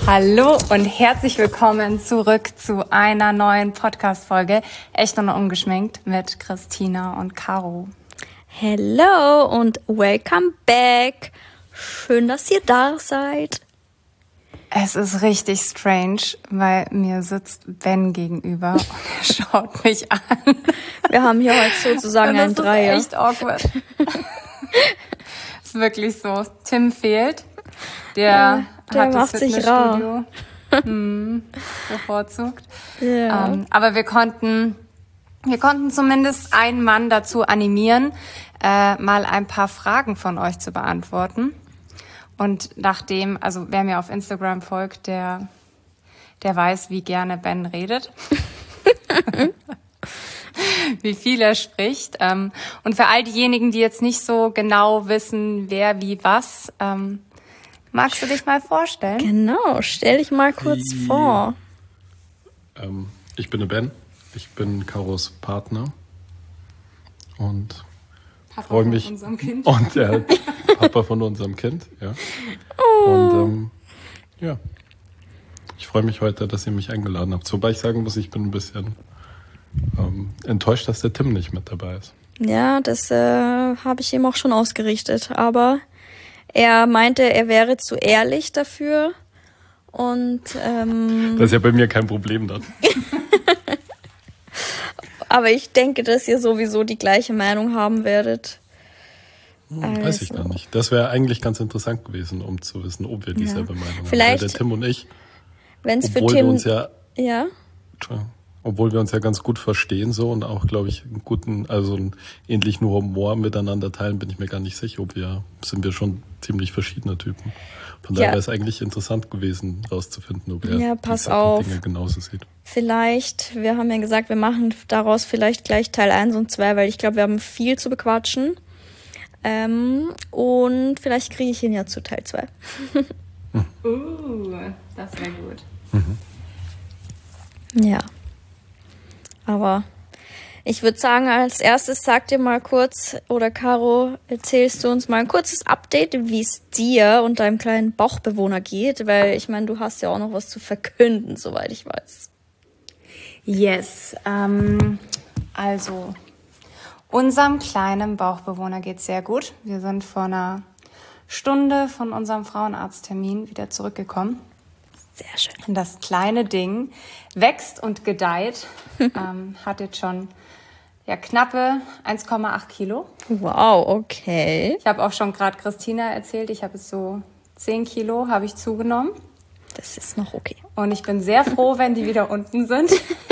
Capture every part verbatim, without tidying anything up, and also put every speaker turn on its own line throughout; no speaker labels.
Hallo und herzlich willkommen zurück zu einer neuen Podcast-Folge Echt und Ungeschminkt mit Christina und Caro.
Hello und welcome back. Schön, dass ihr da seid.
Es ist richtig strange, weil mir sitzt Ben gegenüber und er schaut mich an.
Wir haben hier heute sozusagen ein Dreier.
Das ist echt awkward. Ist wirklich so. Tim fehlt. Der,
ja, der
hat
macht
das
sich rar.
Fitnessstudio hm, bevorzugt.
Ja.
Ähm, aber wir konnten, wir konnten zumindest einen Mann dazu animieren, äh, mal ein paar Fragen von euch zu beantworten. Und nachdem, also wer mir auf Instagram folgt, der, der weiß, wie gerne Ben redet. Wie viel er spricht. Ähm, und für all diejenigen, die jetzt nicht so genau wissen, wer wie was, ähm, magst du dich mal vorstellen?
Genau, stell dich mal kurz
Die,
vor.
Ähm, ich bin der Ben, ich bin Caros Partner und
Papa
freue
von
mich
unserem Kind.
und der Papa von unserem Kind, ja. Oh. Und ähm, ja, ich freue mich heute, dass ihr mich eingeladen habt. Wobei ich sagen muss, ich bin ein bisschen ähm, enttäuscht, dass der Tim nicht mit dabei ist.
Ja, das äh, habe ich ihm auch schon ausgerichtet, aber er meinte, er wäre zu ehrlich dafür und ähm,
das ist ja bei mir kein Problem dann.
aber ich denke, dass ihr sowieso die gleiche Meinung haben werdet.
Hm,
also.
Weiß ich gar nicht. Das wäre eigentlich ganz interessant gewesen, um zu wissen, ob wir dieselbe
Ja.
Meinung
Vielleicht,
haben. Weil der Tim und ich,
wenn's für
obwohl
Tim,
wir uns ja,
ja,
obwohl wir uns ja ganz gut verstehen so und auch, glaube ich, einen guten, also einen ähnlichen Humor miteinander teilen, bin ich mir gar nicht sicher, ob wir, sind wir schon ziemlich verschiedene Typen. Von daher
Ja.
wäre es eigentlich interessant gewesen, rauszufinden, ob er
Ja, pass
die
auf.
Dinge genauso sieht.
Vielleicht, wir haben ja gesagt, wir machen daraus vielleicht gleich Teil eins und zwei, weil ich glaube, wir haben viel zu bequatschen. Ähm, und vielleicht kriege ich ihn ja zu Teil zwei.
Uh, das wäre gut.
Mhm.
Ja. Aber ich würde sagen, als erstes sag dir mal kurz, oder Caro, erzählst du uns mal ein kurzes Update, wie es dir und deinem kleinen Bauchbewohner geht, weil ich meine, du hast ja auch noch was zu verkünden, soweit ich weiß.
Yes, ähm, also unserem kleinen Bauchbewohner geht's sehr gut. Wir sind vor einer Stunde von unserem Frauenarzttermin wieder zurückgekommen.
Sehr schön.
Und das kleine Ding wächst und gedeiht, ähm, hat jetzt schon ja, knappe eins Komma acht Kilo.
Wow, okay.
Ich habe auch schon gerade Christina erzählt, ich habe jetzt so zehn Kilo habe ich zugenommen.
Das ist noch okay.
Und ich bin sehr froh, wenn die wieder unten sind.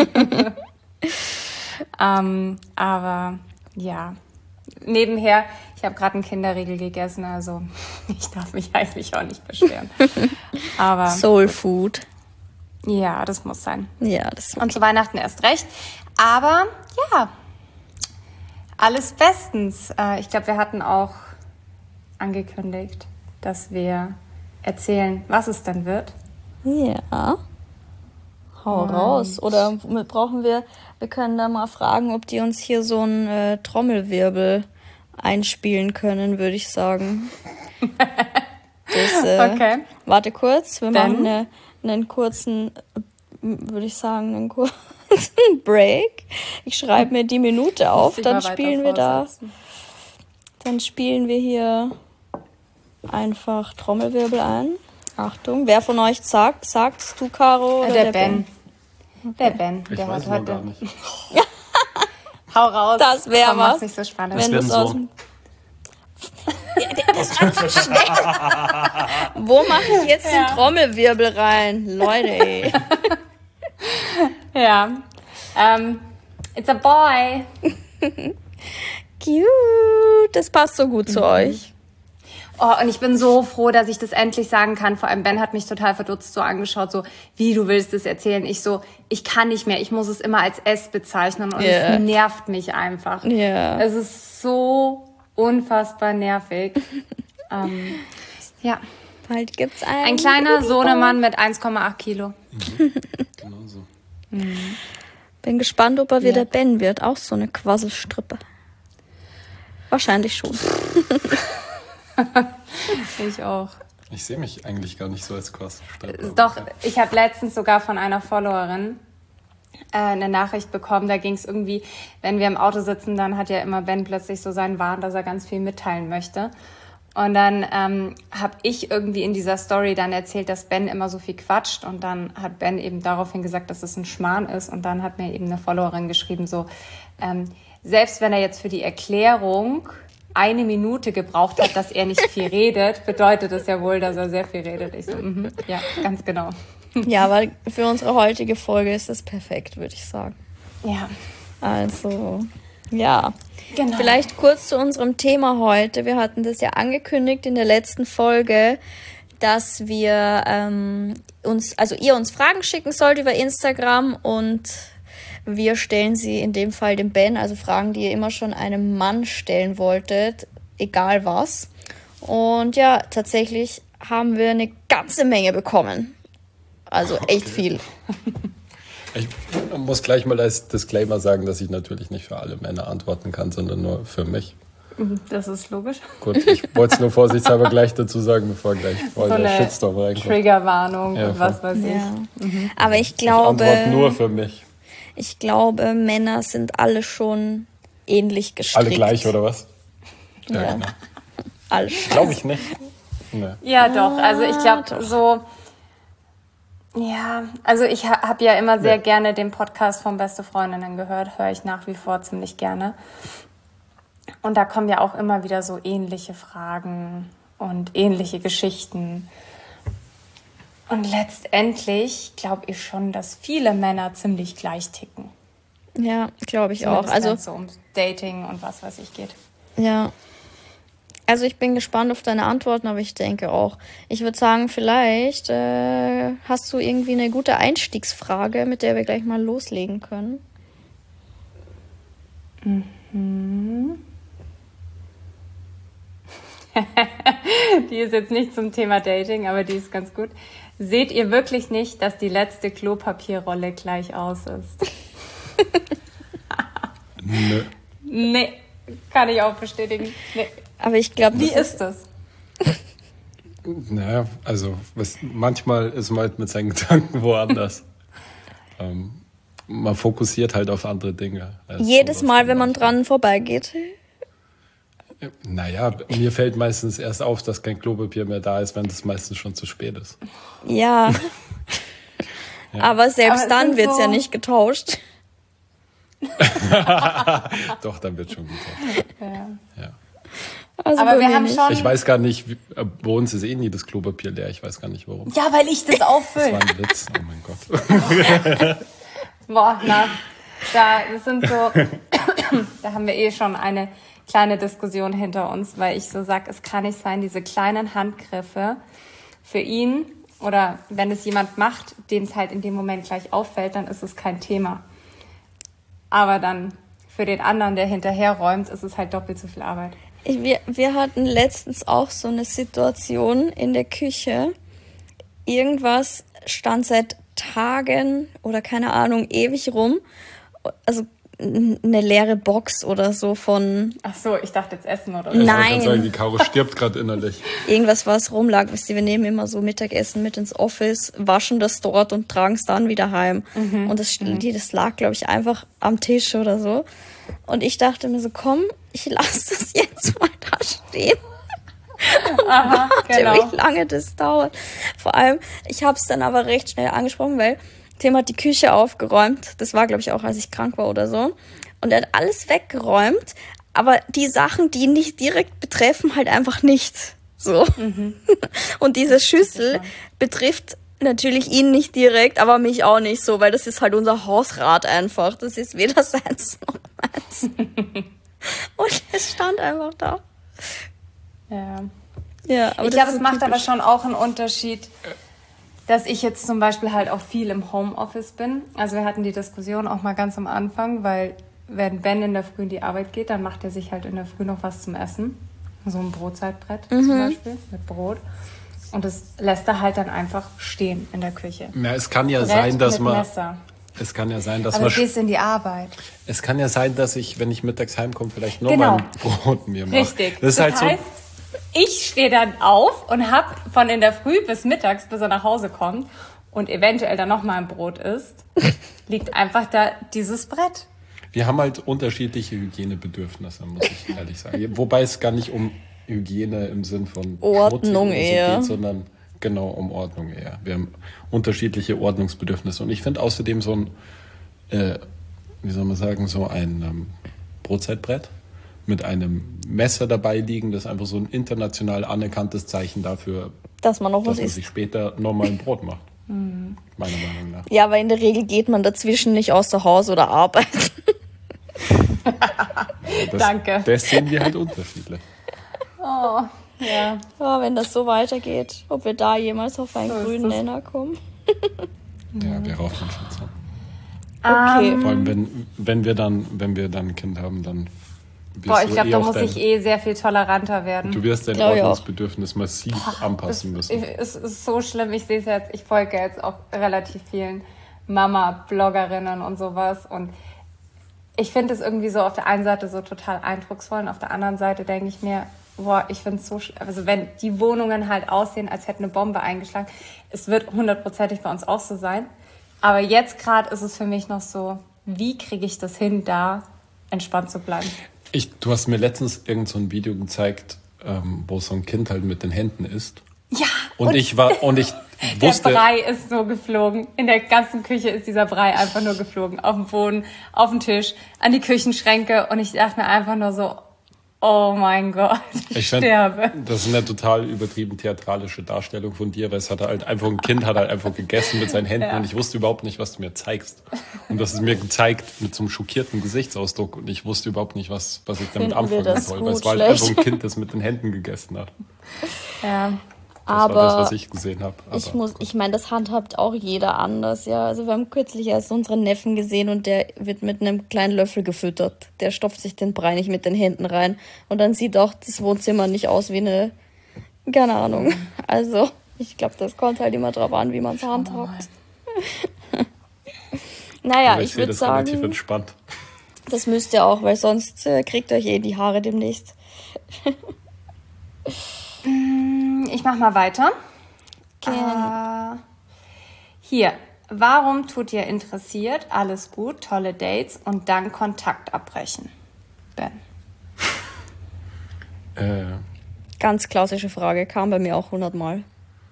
ähm, aber ja, nebenher, ich habe gerade einen Kinderriegel gegessen, also ich darf mich eigentlich auch nicht beschweren. Aber
Soul Food.
ja, das muss sein.
Ja, das ist okay.
Und zu Weihnachten erst recht. Aber ja, alles bestens. Äh, ich glaube, wir hatten auch angekündigt, dass wir erzählen, was es dann wird.
Ja. Hau
Und
raus. Oder brauchen wir, wir können da mal fragen, ob die uns hier so einen äh, Trommelwirbel einspielen können, würde ich sagen. Das, äh,
Okay.
Warte kurz, wir
Dann?
machen eine, einen kurzen, würde ich sagen, einen kurzen Break. Ich schreibe mir die Minute auf,
Muss ich
dann
mal weiter
spielen wir da,
vorsetzen.
dann spielen wir hier einfach Trommelwirbel ein. Achtung, wer von euch sagt, sagst du, Caro,
Äh,
oder
der,
der
Ben.
Ben?
Der Ben,
Ich
der
weiß
hat
es noch gar
heute.
nicht.
Hau raus.
Das wär
Komm, mach's
was.
nicht so spannend.
Wenn
werden
du's aus
so-
dem Das war zu schnell. Wo mache ich jetzt
Ja.
den Trommelwirbel rein? Leute, ey.
Ja. Ähm, it's a boy.
Cute. Das passt so gut zu euch.
Oh, und ich bin so froh, dass ich das endlich sagen kann. Vor allem Ben hat mich total verdutzt so angeschaut, so, wie, du willst es erzählen? Ich so, ich kann nicht mehr, ich muss es immer als S bezeichnen und
Yeah.
es nervt mich einfach.
Ja.
Es ist so unfassbar nervig. ähm, ja,
Bald gibt's einen.
ein kleiner Sohnemann mit eins Komma acht Kilo.
Genau so.
Bin gespannt, ob er wieder
Ja.
Ben wird. Auch so eine Quasselstrippe. Wahrscheinlich schon.
Ich auch.
Ich sehe mich eigentlich gar nicht so als Cross-Stepper.
Doch, ich habe letztens sogar von einer Followerin äh, eine Nachricht bekommen, da ging es irgendwie, wenn wir im Auto sitzen, dann hat ja immer Ben plötzlich so seinen Wahn, dass er ganz viel mitteilen möchte. Und dann ähm, habe ich irgendwie in dieser Story dann erzählt, dass Ben immer so viel quatscht und dann hat Ben eben daraufhin gesagt, dass es ein Schmarrn ist und dann hat mir eben eine Followerin geschrieben, so ähm, selbst wenn er jetzt für die Erklärung eine Minute gebraucht hat, dass er nicht viel redet, bedeutet es ja wohl, dass er sehr viel redet. Ich so, mhm, ja, ganz genau.
Ja, weil für unsere heutige Folge ist das perfekt, würde ich sagen.
Ja.
Also, ja.
Genau.
Vielleicht kurz zu unserem Thema heute. Wir hatten das ja angekündigt in der letzten Folge, dass wir ähm, uns, also ihr uns Fragen schicken sollt über Instagram und wir stellen sie in dem Fall dem Ben, also Fragen, die ihr immer schon einem Mann stellen wolltet, egal was. Und ja, tatsächlich haben wir eine ganze Menge bekommen. Also echt
Okay.
viel.
Ich muss gleich mal als Disclaimer sagen, dass ich natürlich nicht für alle Männer antworten kann, sondern nur für mich.
Das ist logisch.
Gut, ich wollte es nur vorsichtshalber gleich dazu sagen, bevor gleich voll
So
der
eine
Shitstorm reinkommt.
Triggerwarnung
Ja,
und was
voll.
weiß ich.
Ja. Aber ich
Ich antworte
glaube,
nur für mich.
ich glaube, Männer sind alle schon ähnlich gestrickt.
Alle gleich, oder was?
Ja.
genau.
Alle
Glaube ich nicht. Nee.
Ja, doch. Also ich
Ah,
glaube so, ja, also ich ha habe ja immer sehr
Ja.
gerne den Podcast von Beste Freundinnen gehört, höre ich nach wie vor ziemlich gerne. Und da kommen ja auch immer wieder so ähnliche Fragen und ähnliche Geschichten. Und letztendlich glaube ich schon, dass viele Männer ziemlich gleich ticken.
Ja, glaube ich auch.
Zumindest
Also,
wenn's so um Dating und was weiß ich geht.
ja. Also ich bin gespannt auf deine Antworten, aber ich denke auch. Ich würde sagen, vielleicht äh, hast du irgendwie eine gute Einstiegsfrage, mit der wir gleich mal loslegen können.
Die ist jetzt nicht zum Thema Dating, aber die ist ganz gut. Seht ihr wirklich nicht, dass die letzte Klopapierrolle gleich aus ist?
Nö.
Nee, kann ich auch bestätigen. Nee.
Aber ich glaube,
Wie
das
ist das?
Naja, also was, manchmal ist man halt mit seinen Gedanken woanders. ähm, man fokussiert halt auf andere Dinge. als
jedes
sowas
Mal, wenn man
manchmal.
dran vorbeigeht.
Naja, mir fällt meistens erst auf, dass kein Klopapier mehr da ist, wenn das meistens schon zu spät ist.
Ja. Aber selbst
Aber es
dann
sind
wird's
so-
ja nicht getauscht.
Doch, dann wird schon gut.
Ja.
Ja.
Also
Aber
bei
wir
mir
haben
nicht.
schon...
Ich weiß gar nicht, wie, äh, bei uns ist eh nie das Klopapier leer. Ich weiß gar nicht, warum.
Ja, weil ich das
Das
auffülle.
war ein Witz. Oh mein Gott.
Boah, na, da das sind so... da haben wir eh schon eine kleine Diskussion hinter uns, weil ich so sag, es kann nicht sein, diese kleinen Handgriffe für ihn oder wenn es jemand macht, dem es halt in dem Moment gleich auffällt, dann ist es kein Thema. Aber dann für den anderen, der hinterherräumt, ist es halt doppelt so viel Arbeit.
Ich, wir, wir hatten letztens auch so eine Situation in der Küche. Irgendwas stand seit Tagen oder keine Ahnung ewig rum. Also n- eine leere Box oder so von
Ach so, ich dachte jetzt Essen oder so.
Ich
Nein.
wollte sagen, die Caro stirbt gerade innerlich.
irgendwas, was rumlag. Wisst ihr, wir nehmen immer so Mittagessen mit ins Office, waschen das dort und tragen es dann wieder heim. Und das, die- das lag, glaube ich, einfach am Tisch oder so. Und ich dachte mir so, komm, ich lasse das jetzt mal da stehen.
Aha, genau.
Wie lange das dauert. Vor allem, ich habe es dann aber recht schnell angesprochen, weil Tim hat die Küche aufgeräumt. Das war, glaube ich, auch, als ich krank war oder so. Und er hat alles weggeräumt, aber die Sachen, die ihn nicht direkt betreffen, halt einfach nicht. So. Und diese Schüssel betrifft natürlich ihn nicht direkt, aber mich auch nicht so, weil das ist halt unser Hausrat einfach. Das ist weder seins noch meins. Und es stand einfach da.
Ja.
Ja, aber
Ich
das
glaube,
ist
es
so
macht aber
typisch.
schon auch einen Unterschied, dass ich jetzt zum Beispiel halt auch viel im Homeoffice bin. Also wir hatten die Diskussion auch mal ganz am Anfang, weil wenn Ben in der Früh in die Arbeit geht, dann macht er sich halt in der Früh noch was zum Essen. So ein Brotzeitbrett zum Beispiel mit Brot. Und das lässt er halt dann einfach stehen in der Küche.
Ja, es kann ja
Brett
sein, dass
mit
man.
Messer.
Es kann ja sein, dass
Aber
man.
du gehst in die Arbeit.
Es kann ja sein, dass ich, wenn ich mittags heimkomme, vielleicht noch
Genau.
mal ein Brot mir mache.
Richtig.
Das ist halt
heißt, ich stehe dann auf und hab von in der Früh bis mittags, bis er nach Hause kommt und eventuell dann noch mal ein Brot isst, liegt einfach da dieses Brett.
Wir haben halt unterschiedliche Hygienebedürfnisse, muss ich ehrlich sagen. Wobei es gar nicht um Hygiene im Sinn von
Ordnung
so
eher,
geht, sondern genau um Ordnung eher. Wir haben unterschiedliche Ordnungsbedürfnisse. Und ich finde außerdem so ein, äh, wie soll man sagen, so ein ähm, Brotzeitbrett mit einem Messer dabei liegen, das ist einfach so ein international anerkanntes Zeichen dafür,
dass man noch
dass
was
man
isst.
sich später nochmal ein Brot macht. Meiner Meinung nach.
Ja, aber in der Regel geht man dazwischen nicht außer Haus oder Arbeit.
Das,
Danke.
Das sehen wir halt unterschiedlich.
Oh, ja.
Ja, wenn das so weitergeht, ob wir da jemals auf einen
So ist
grünen
das.
Nenner kommen.
Ja, wir rauchen schon so.
Okay.
Vor allem, wenn, wenn wir dann, wenn wir dann ein Kind haben, dann wirst
Boah, ich
du
glaube,
eh
da
auch
muss
dein,
ich eh sehr viel toleranter werden.
du wirst dein
Glaub ich auch.
Ordnungsbedürfnis massiv anpassen
Es,
müssen.
es ist so schlimm. Ich sehe es jetzt, ich folge jetzt auch relativ vielen Mama-Bloggerinnen und sowas. Und ich finde es irgendwie so auf der einen Seite so total eindrucksvoll und auf der anderen Seite denke ich mir, boah, ich finde es so, sch- also wenn die Wohnungen halt aussehen, als hätte eine Bombe eingeschlagen, es wird hundertprozentig bei uns auch so sein. Aber jetzt gerade ist es für mich noch so, wie kriege ich das hin, da entspannt zu bleiben?
Ich, du hast mir letztens irgend so ein Video gezeigt, ähm, wo so ein Kind halt mit den Händen isst.
Ja,
Und, ich war, und ich
der
wusste,
Brei ist so geflogen. In der ganzen Küche ist dieser Brei einfach nur geflogen. Auf dem Boden, auf den Tisch, an die Küchenschränke. Und ich dachte mir einfach nur so, oh mein Gott, ich,
ich find,
sterbe.
das ist eine total übertrieben theatralische Darstellung von dir, weil es hat halt einfach, ein Kind hat halt einfach gegessen mit seinen Händen
Ja.
und ich wusste überhaupt nicht, was du mir zeigst. Und das ist mir gezeigt mit so einem schockierten Gesichtsausdruck und ich wusste überhaupt nicht, was, was ich damit
Finden wir
anfangen
das
soll, weil es
gut,
war halt
schlecht?
einfach ein Kind, das mit den Händen gegessen hat.
Ja.
Das
Aber
war das, was ich gesehen habe.
Ich muss, ich meine, das handhabt auch jeder anders, ja. Also wir haben kürzlich erst unseren Neffen gesehen und der wird mit einem kleinen Löffel gefüttert. Der stopft sich den Brei nicht mit den Händen rein. Und dann sieht auch das Wohnzimmer nicht aus wie eine, keine Ahnung. Also, ich glaube, das kommt halt immer drauf an, wie man es handhabt. Naja,
Aber
ich
sehe
würde
das relativ
sagen,
entspannt.
das müsst ihr auch, weil sonst äh, kriegt euch eh die Haare demnächst.
Ich mach mal weiter.
Gerne.
Äh, hier. Warum tut ihr interessiert, alles gut, tolle Dates und dann Kontakt abbrechen? Ben.
Äh,
Ganz klassische Frage, kam bei mir auch hundertmal.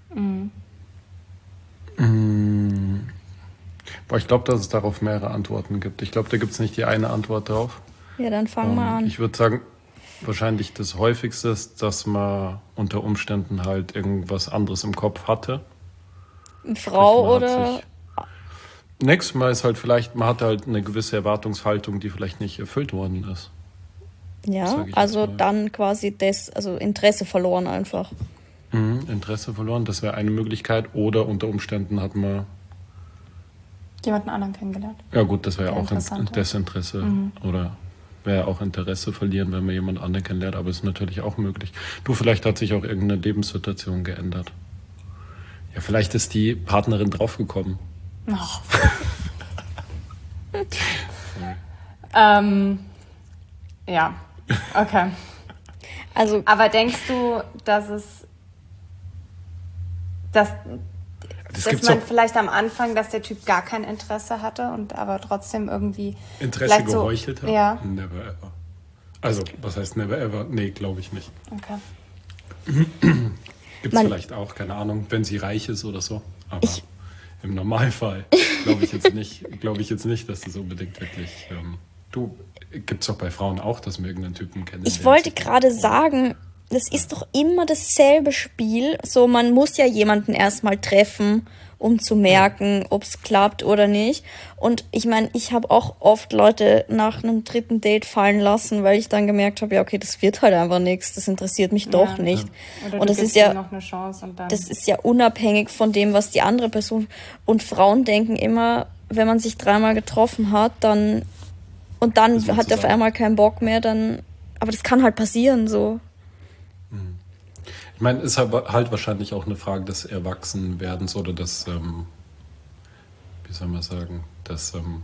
boah, ich glaube, dass es darauf mehrere Antworten gibt. Ich glaube, da gibt es nicht die eine Antwort drauf.
Ja, dann fang
Ähm,
mal an.
Ich würde sagen, wahrscheinlich das häufigste ist, dass man unter Umständen halt irgendwas anderes im Kopf hatte.
Frau
Man hat
oder
sich- Nächstes Mal ist halt vielleicht, man hat halt eine gewisse Erwartungshaltung, die vielleicht nicht erfüllt worden ist.
ja,
sag ich jetzt
also
mal.
dann quasi das, also Interesse verloren einfach.
Mhm, Interesse verloren, das wäre eine Möglichkeit. Oder unter Umständen hat man,
Jemanden anderen kennengelernt?
ja gut, das wäre
Der
ja auch ein
interessante.
Desinteresse oder wäre auch Interesse verlieren, wenn man jemand anderen kennenlernt, aber ist natürlich auch möglich. Du, vielleicht hat sich auch irgendeine Lebenssituation geändert. Ja, vielleicht ist die Partnerin draufgekommen.
Oh. ähm, ja, okay.
Also
Aber denkst du, dass es, dass,
Das
dass
gibt's
man
doch.
vielleicht am Anfang, dass der Typ gar kein Interesse hatte und aber trotzdem irgendwie
Interesse
vielleicht so-
geheuchelt hat?
Ja,
Never ever. Also, was heißt never ever? Nee, glaube ich nicht.
okay.
Gibt es
Man-
vielleicht auch, keine Ahnung, wenn sie reich ist oder so. Aber
Ich-
im Normalfall glaube ich jetzt nicht, glaube ich jetzt nicht, dass das unbedingt wirklich. Ähm, du, gibt es doch bei Frauen auch, dass wir irgendeinen Typen kennen.
ich wollte gerade sagen, das ist doch immer dasselbe Spiel. So, man muss ja jemanden erstmal treffen, um zu merken, ob es klappt oder nicht. Und ich meine, ich habe auch oft Leute nach einem dritten Date fallen lassen, weil ich dann gemerkt habe, ja, okay, das wird halt einfach nichts, das interessiert mich doch
Ja.
nicht.
Oder
Und
du
das
gibst
ist ja
ihm noch eine Chance und dann.
Das ist ja unabhängig von dem, was die andere Person. Und Frauen denken immer, wenn man sich dreimal getroffen hat, dann und dann
Ist man
hat er auf
zusammen.
einmal keinen Bock mehr, dann. Aber das kann halt passieren, so.
Ich meine, ist halt halt wahrscheinlich auch eine Frage des Erwachsenwerdens oder des, ähm, wie soll man sagen, des, ähm,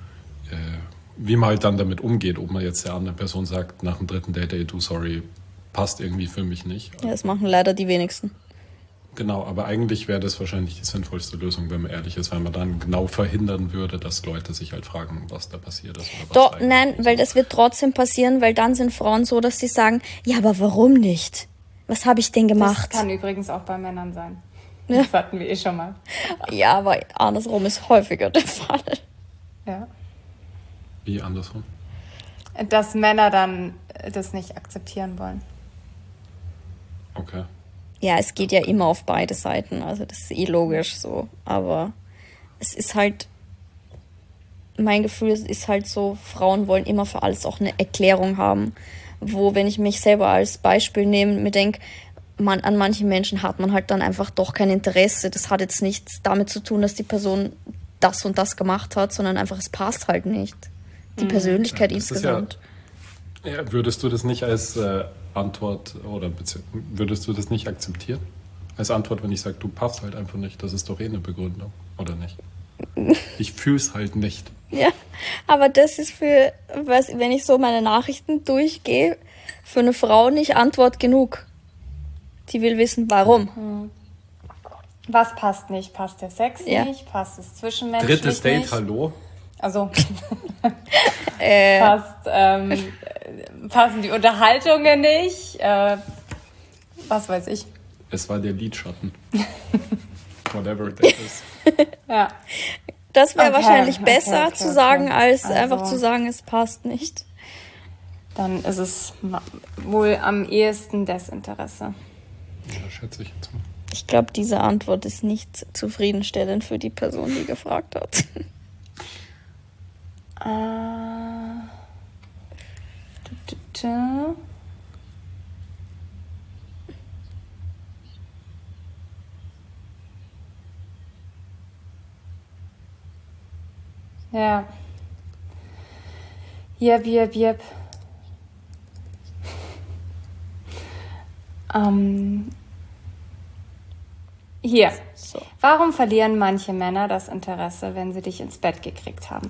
äh, wie man halt dann damit umgeht, ob man jetzt der anderen Person sagt, nach dem dritten Date, ey, du, sorry, passt irgendwie für mich nicht.
Ja, das machen leider die wenigsten.
Genau, aber eigentlich wäre das wahrscheinlich die sinnvollste Lösung, wenn man ehrlich ist, weil man dann genau verhindern würde, dass Leute sich halt fragen, was da passiert ist. Oder was
Doch,
da
nein,
eigentlich
weil
ist.
das wird trotzdem passieren, weil dann sind Frauen so, dass sie sagen, ja, aber warum nicht? Was habe ich denn
Das
gemacht?
kann übrigens auch bei Männern sein. Das hatten wir eh schon mal.
Ja, aber andersrum ist häufiger der Fall.
Ja.
Wie andersrum?
Dass Männer dann das nicht akzeptieren wollen.
Okay.
Ja, es geht ja immer auf beide Seiten, also das ist eh logisch so. Aber es ist halt, mein Gefühl ist halt so, Frauen wollen immer für alles auch eine Erklärung haben. Wo, wenn ich mich selber als Beispiel nehme, mir denke, man, an manchen Menschen hat man halt dann einfach doch kein Interesse. Das hat jetzt nichts damit zu tun, dass die Person das und das gemacht hat, sondern einfach, es passt halt nicht. Die Persönlichkeit
Ja, das ist
insgesamt.
Ja, ja, würdest du das nicht als äh, Antwort oder bezieh- würdest du das nicht akzeptieren? Als Antwort, wenn ich sage, du passt halt einfach nicht, das ist doch eh eine Begründung, oder nicht? Ich fühl's halt nicht.
Ja, aber das ist für, was, wenn ich so meine Nachrichten durchgehe, für eine Frau nicht Antwort genug. Die will wissen, warum.
Was passt nicht? Passt der Sex
Ja.
nicht? Passt es zwischenmenschlich
Drittes Date,
nicht?
hallo?
Also
Äh,
passt, ähm, äh, passen die Unterhaltungen nicht? Äh, was weiß ich.
Es war der Lidschatten. Whatever that is.
Ja.
das wäre
Okay,
wahrscheinlich
okay,
besser
okay,
zu
okay.
sagen, als
Also-
einfach zu sagen, es passt nicht.
Dann ist es ma- wohl am ehesten Desinteresse.
Ja, schätze ich jetzt mal.
Ich glaube, diese Antwort ist nicht zufriedenstellend für die Person, die gefragt hat.
Äh, tü, tü, tü. Ja. Jep, jep, jep. Ähm, hier.
So.
Warum verlieren manche Männer das Interesse, wenn sie dich ins Bett gekriegt haben?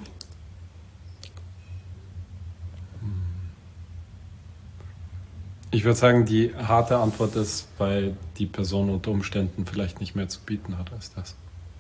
Ich würde sagen, die harte Antwort ist, weil die Person unter Umständen vielleicht nicht mehr zu bieten hat als das.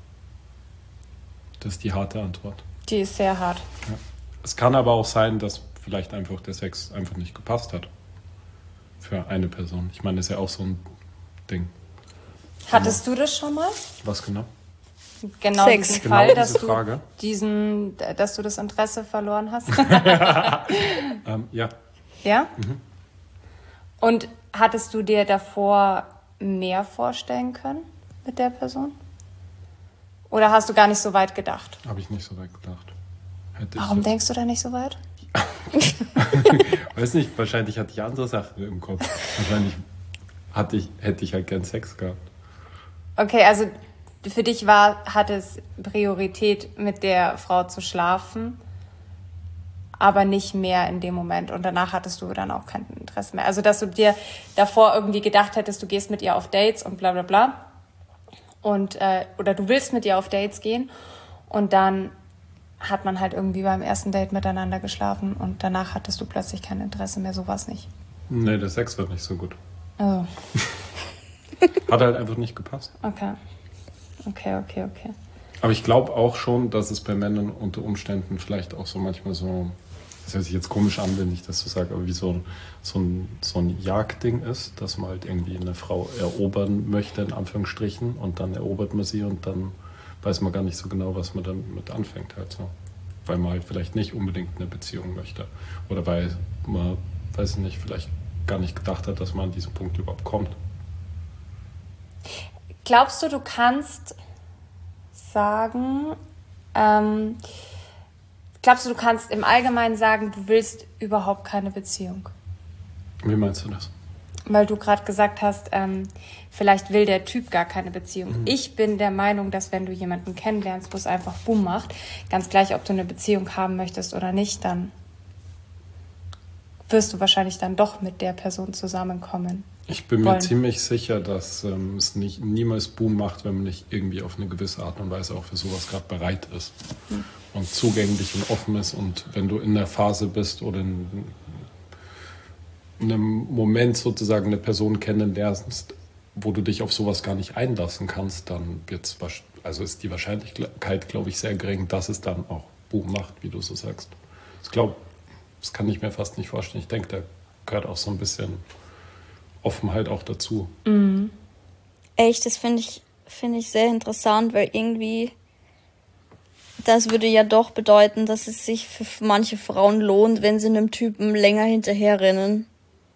Das ist die harte Antwort.
Die ist sehr hart.
Ja. Es kann aber auch sein, dass vielleicht einfach der Sex einfach nicht gepasst hat. Für eine Person. Ich meine, das ist ja auch so ein Ding.
Hattest du das schon mal?
Was genau?
Genau
Sex.
diesen
Genau
Fall,
diese
dass du
Frage.
diesen, dass du das Interesse verloren hast?
Ähm, ja.
Ja? Und hattest du dir davor mehr vorstellen können mit der Person? Oder hast du gar nicht so weit gedacht?
Habe ich nicht so weit gedacht. Hätte
Warum
ich
denkst du da nicht so weit?
jetzt, weiß nicht, wahrscheinlich hatte ich andere Sachen im Kopf. Wahrscheinlich hatte ich, hätte ich halt gern Sex gehabt.
Okay, also für dich war, hat es Priorität, mit der Frau zu schlafen, aber nicht mehr in dem Moment. Und danach hattest du dann auch kein Interesse mehr. Also, dass du dir davor irgendwie gedacht hättest, du gehst mit ihr auf Dates und bla bla bla. Und, äh, oder du willst mit ihr auf Dates gehen. Und dann hat man halt irgendwie beim ersten Date miteinander geschlafen. Und danach hattest du plötzlich kein Interesse mehr. So war es nicht.
Nee, der Sex war nicht so gut.
Oh,
Hat halt einfach nicht gepasst.
okay. Okay, okay, okay.
Aber ich glaube auch schon, dass es bei Männern unter Umständen vielleicht auch so manchmal so, das hört sich jetzt komisch an, wenn ich das so sage, aber wie so ein, so ein, so ein Jagdding ist, dass man halt irgendwie eine Frau erobern möchte, in Anführungsstrichen, und dann erobert man sie und dann weiß man gar nicht so genau, was man dann mit anfängt halt so. Weil man halt vielleicht nicht unbedingt eine Beziehung möchte. Oder weil man, weiß ich nicht, vielleicht gar nicht gedacht hat, dass man an diesen Punkt überhaupt kommt.
Glaubst du, du kannst sagen, ähm, glaubst du, du kannst im Allgemeinen sagen, du willst überhaupt keine Beziehung?
Wie meinst du das?
Weil du gerade gesagt hast, ähm, vielleicht will der Typ gar keine Beziehung.
Mhm.
Ich bin der Meinung, dass wenn du jemanden kennenlernst, wo es einfach Boom macht, ganz gleich, ob du eine Beziehung haben möchtest oder nicht, dann wirst du wahrscheinlich dann doch mit der Person zusammenkommen.
Ich bin mir
wollen.
ziemlich sicher, dass ähm, es nicht, niemals Boom macht, wenn man nicht irgendwie auf eine gewisse Art und Weise auch für sowas gerade bereit ist.
Hm.
Und zugänglich und offen ist. Und wenn du in der Phase bist oder in, einem Moment sozusagen eine Person kennenlernst, wo du dich auf sowas gar nicht einlassen kannst, dann wird's, also ist die Wahrscheinlichkeit, glaube ich, sehr gering, dass es dann auch Boom macht, wie du so sagst. Ich glaube, das kann ich mir fast nicht vorstellen. Ich denke, da gehört auch so ein bisschen Offenheit auch dazu.
Mhm. Echt, das finde ich, finde ich sehr interessant, weil irgendwie das würde ja doch bedeuten, dass es sich für manche Frauen lohnt, wenn sie einem Typen länger hinterherrennen.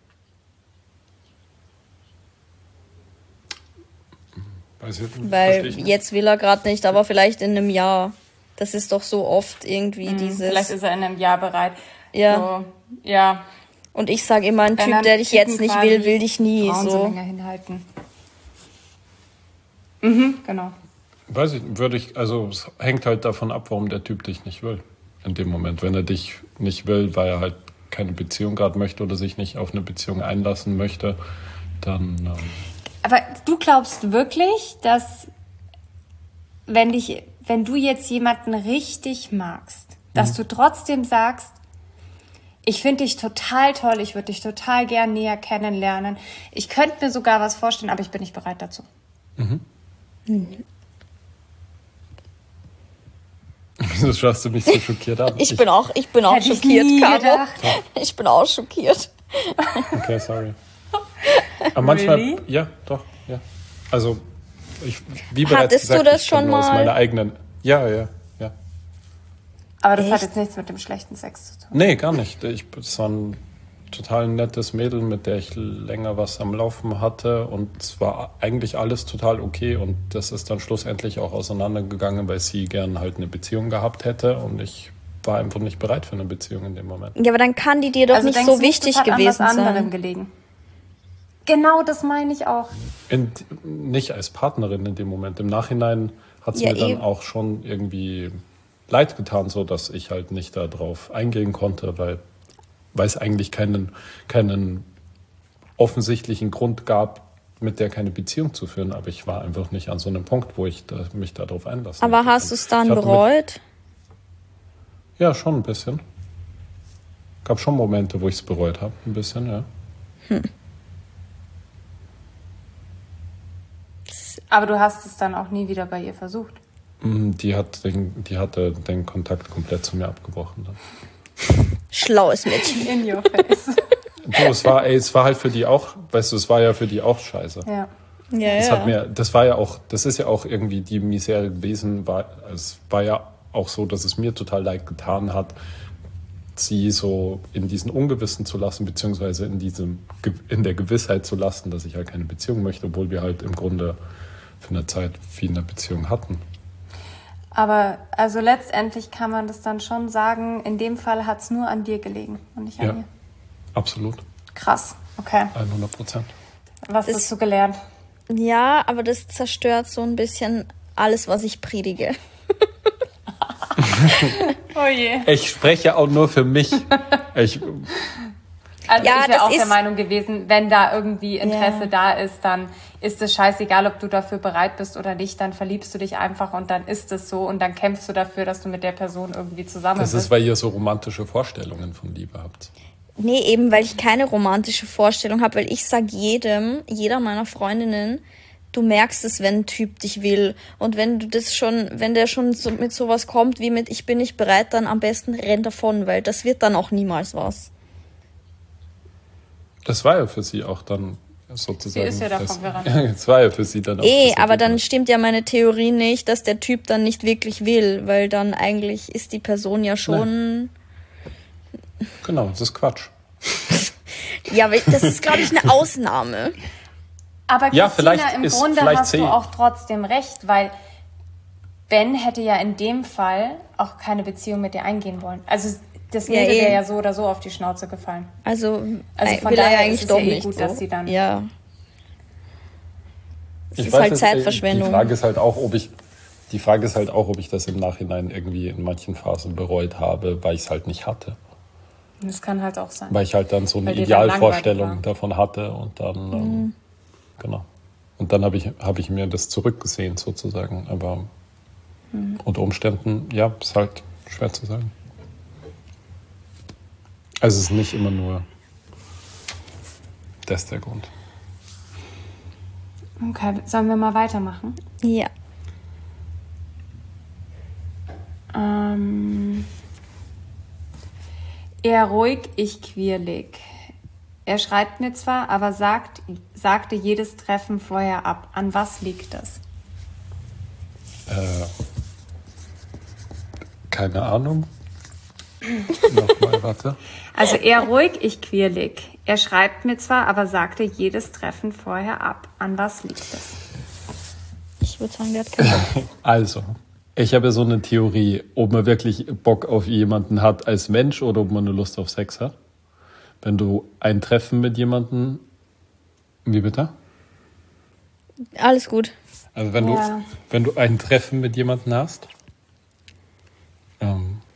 Weiß ich,
weil
ich nicht.
Jetzt will er gerade nicht, aber vielleicht in einem Jahr. Das ist doch so oft irgendwie mhm, dieses...
Vielleicht ist er in einem Jahr bereit.
Ja.
So, ja.
Und ich sage immer, ein
Wenn
Typ, der dich
Typen
jetzt nicht will, will dich nie.
Frauen
so.
so länger hinhalten. Mhm, genau.
Weiß ich, würde ich, also es hängt halt davon ab, warum der Typ dich nicht will. In dem Moment. Wenn er dich nicht will, weil er halt keine Beziehung gerade möchte oder sich nicht auf eine Beziehung einlassen möchte, dann... Ähm
Aber du glaubst wirklich, dass wenn dich, wenn du jetzt jemanden richtig magst, dass mhm. du trotzdem sagst, ich finde dich total toll, ich würde dich total gern näher kennenlernen. Ich könnte mir sogar was vorstellen, aber ich bin nicht bereit dazu.
Mhm. Mhm. Wieso schaust du mich so schockiert an?
Ich, ich bin auch, ich bin auch schockiert, Caro. Ich bin auch schockiert.
Okay, sorry. Aber manchmal, really? ja, doch, ja. Also, ich, wie bereits
Hattest
gesagt,
du das
ich
schon mal?
Aus meiner eigenen, ja, ja, ja.
Aber das Echt? Hat jetzt nichts mit dem schlechten Sex zu tun.
Nee, gar nicht. Ich, das war ein total nettes Mädel, mit der ich länger was am Laufen hatte und es war eigentlich alles total okay und das ist dann schlussendlich auch auseinandergegangen, weil sie gern halt eine Beziehung gehabt hätte und ich war einfach nicht bereit für eine Beziehung in dem Moment.
Ja, aber dann kann die dir doch also nicht so wichtig
das hat
gewesen
an was
sein.
Anderem gelegen. Genau, das meine ich auch.
In, nicht als Partnerin in dem Moment. Im Nachhinein hat sie ja, mir dann eben. auch schon irgendwie leid getan, so dass ich halt nicht darauf eingehen konnte, weil weil es eigentlich keinen, keinen offensichtlichen Grund gab, mit der keine Beziehung zu führen. Aber ich war einfach nicht an so einem Punkt, wo ich da, mich darauf einlassen
Aber hätte. Hast du es dann bereut?
Mit, ja, schon ein bisschen. Gab schon Momente, wo ich es bereut habe, ein bisschen, ja. Hm.
Aber du hast es dann auch nie wieder bei ihr versucht?
Die, hat den, die hatte den Kontakt komplett zu mir abgebrochen dann.
Schlaues Mädchen.
In your face.
Du, es war, ey, es war halt für die auch, weißt du, es war ja für die auch scheiße.
Ja.
Ja,
das
ja.
hat mir, das war ja auch, das ist ja auch irgendwie die Misere gewesen, war, es war ja auch so, dass es mir total leid getan hat, sie so in diesen Ungewissen zu lassen, beziehungsweise in diesem, in der Gewissheit zu lassen, dass ich halt keine Beziehung möchte, obwohl wir halt im Grunde für eine Zeit viel eine Beziehung hatten.
Aber also letztendlich kann man das dann schon sagen, in dem Fall hat es nur an dir gelegen und nicht an
ja,
mir.
Absolut.
Krass, okay.
hundert Prozent.
Was hast du gelernt?
Ja, aber das zerstört so ein bisschen alles, was ich predige.
Oh je.
Ich spreche auch nur für mich. Ich...
Also ja, ich wäre auch der Meinung gewesen, wenn da irgendwie Interesse ja. da ist, dann ist es scheißegal, ob du dafür bereit bist oder nicht, dann verliebst du dich einfach und dann ist es so und dann kämpfst du dafür, dass du mit der Person irgendwie zusammen
bist. Das
bist.
ist, weil ihr so romantische Vorstellungen von Liebe habt.
Nee, eben, weil ich keine romantische Vorstellung habe, weil ich sage jedem, jeder meiner Freundinnen, du merkst es, wenn ein Typ dich will und wenn du das schon, wenn der schon so mit sowas kommt wie mit ich bin nicht bereit, dann am besten renn davon, weil das wird dann auch niemals was. Das
war ja für sie auch dann sozusagen.
Sie ist ja davon gerannt.
Das war ja für sie dann auch.
Eh, aber dann stimmt ja meine Theorie nicht, dass der Typ dann nicht wirklich will, weil dann eigentlich ist die Person ja schon...
Nee. Genau, das ist Quatsch.
Ja, aber das ist, glaube ich, eine Ausnahme.
Aber
ja,
Christina, im
ist,
Grunde hast du auch trotzdem recht, weil Ben hätte ja in dem Fall auch keine Beziehung mit dir eingehen wollen. Also das Mädel ja, wäre ja so oder so auf die Schnauze gefallen.
Also,
also von
will
daher
er ja eigentlich
ist es
doch
ja eh
nicht
gut,
so.
dass sie dann...
Ja. Es
ich
ist
weiß,
halt Zeitverschwendung.
Die Frage ist halt auch, ob ich, die Frage ist halt auch, ob ich das im Nachhinein irgendwie in manchen Phasen bereut habe, weil ich es halt nicht hatte.
Das kann halt auch sein.
Weil ich halt dann so eine Idealvorstellung davon hatte und dann, mhm. ähm, genau. Und dann habe ich, hab ich mir das zurückgesehen sozusagen. Aber mhm. unter Umständen, ja, ist halt schwer zu sagen. Also es ist nicht immer nur Das ist der Grund.
Okay, sollen wir mal weitermachen?
Ja.
Ähm, eher ruhig, ich quirlig. Er schreibt mir zwar, aber sagt, sagte jedes Treffen vorher ab. An was liegt das?
Äh, keine Ahnung. Nochmal, warte.
Also eher ruhig, ich quirlig. Er schreibt mir zwar, aber sagte jedes Treffen vorher ab. An was liegt das?
Ich würde sagen, der hat keinen Bock.
Also, ich habe ja so eine Theorie, ob man wirklich Bock auf jemanden hat als Mensch oder ob man nur Lust auf Sex hat. Wenn du ein Treffen mit jemandem... Wie bitte?
Alles gut.
Also wenn,
Ja.
du, wenn du ein Treffen mit jemandem hast... Ähm,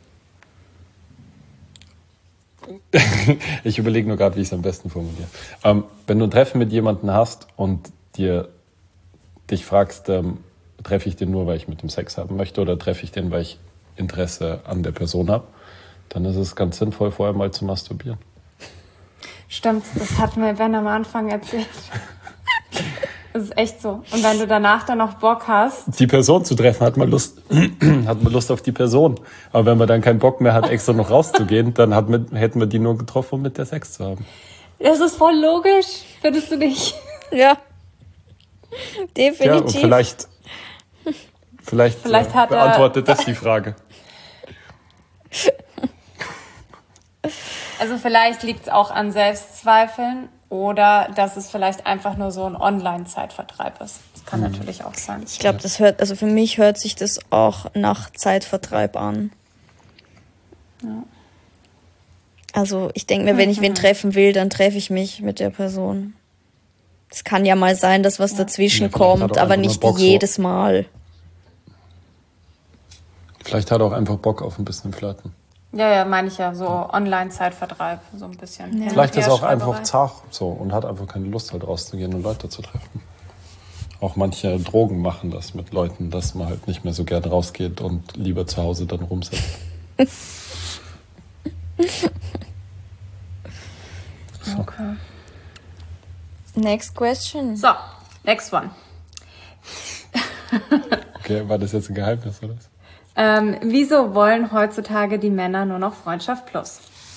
ich überlege nur gerade, wie ich es am besten formuliere. Ähm, wenn du ein Treffen mit jemandem hast und dir dich fragst, ähm, treffe ich den nur, weil ich mit dem Sex haben möchte oder treffe ich den, weil ich Interesse an der Person habe, dann ist es ganz sinnvoll, vorher mal zu masturbieren.
Stimmt, das hat mir Ben am Anfang erzählt. Das ist echt so. Und wenn du danach dann noch Bock hast...
Die Person zu treffen, hat man Lust, hat man Lust auf die Person. Aber wenn man dann keinen Bock mehr hat, extra noch rauszugehen, dann hat man, hätten wir die nur getroffen, um mit der Sex zu haben.
Das ist voll logisch, findest du nicht?
Ja. Definitiv.
Ja, und vielleicht, vielleicht,
Vielleicht
äh,
hat er-
beantwortet das die Frage.
Also vielleicht liegt es auch an Selbstzweifeln oder dass es vielleicht einfach nur so ein Online-Zeitvertreib ist. Das kann natürlich auch sein.
Ich glaube, das hört, also für mich hört sich das auch nach Zeitvertreib an.
Ja.
Also ich denke mir, wenn ich wen treffen will, dann treffe ich mich mit der Person. Es kann ja mal sein, dass was dazwischen
Ja, vielleicht hat
kommt,
er auch
aber
einfach
nicht
nur Bock, so-
jedes Mal.
Vielleicht hat er auch einfach Bock auf ein bisschen Flirten.
Ja, ja, meine ich ja, so Online-Zeitvertreib, so ein bisschen. Hin und
Vielleicht ist er auch
Herschreiberei.
einfach zart so und hat einfach keine Lust, halt rauszugehen und Leute zu treffen. Auch manche Drogen machen das mit Leuten, dass man halt nicht mehr so gern rausgeht und lieber zu Hause dann rumsitzt.
Okay.
Next question.
So, next one.
Okay, war das jetzt ein Geheimnis, oder?
Ähm, wieso wollen heutzutage die Männer nur noch Freundschaft plus?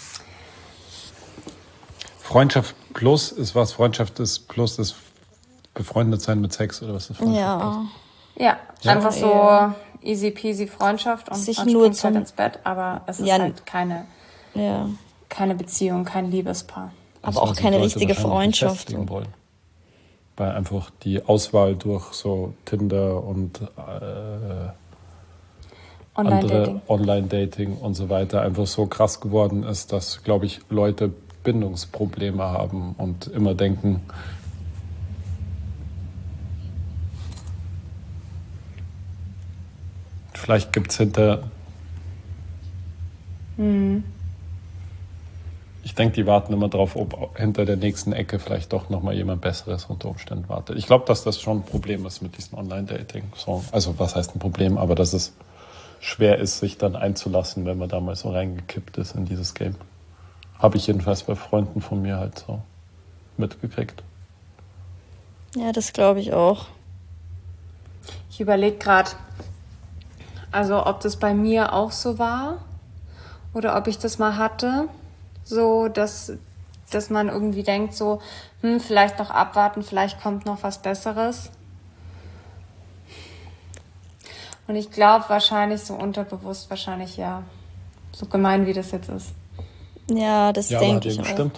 Freundschaft plus ist was? Freundschaft ist plus ist befreundet sein mit Sex oder was ist Freundschaft plus?
Ja.
Ja, einfach so
Ja.
easy peasy Freundschaft und
Sich
man
nur
springt halt
zum-
ins Bett, aber es ist
Ja.
halt keine,
Ja.
keine Beziehung, kein Liebespaar.
Aber
Also,
auch
was sich
keine
Leute
richtige
wahrscheinlich nicht
Freundschaft.
festlegen wollen. Weil einfach die Auswahl durch so Tinder und äh, andere
Online-Dating.
Online-Dating und so weiter einfach so krass geworden ist, dass, glaube ich, Leute Bindungsprobleme haben und immer denken, vielleicht gibt es hinter... Ich denke, die warten immer drauf, ob hinter der nächsten Ecke vielleicht doch nochmal jemand Besseres unter Umständen wartet. Ich glaube, dass das schon ein Problem ist mit diesem Online-Dating. So, also was heißt ein Problem? Aber dass es schwer ist, sich dann einzulassen, wenn man da mal so reingekippt ist in dieses Game. Habe ich jedenfalls bei Freunden von mir halt so mitgekriegt.
Ja, das glaube ich auch.
Ich überlege gerade, also ob das bei mir auch so war oder ob ich das mal hatte, so dass, dass man irgendwie denkt, so, hm, vielleicht noch abwarten, vielleicht kommt noch was Besseres. Und ich glaube wahrscheinlich so unterbewusst, wahrscheinlich ja, so gemein wie das jetzt ist.
Ja, das
Ja, aber hat
denke ich
ja
auch.
gestimmt.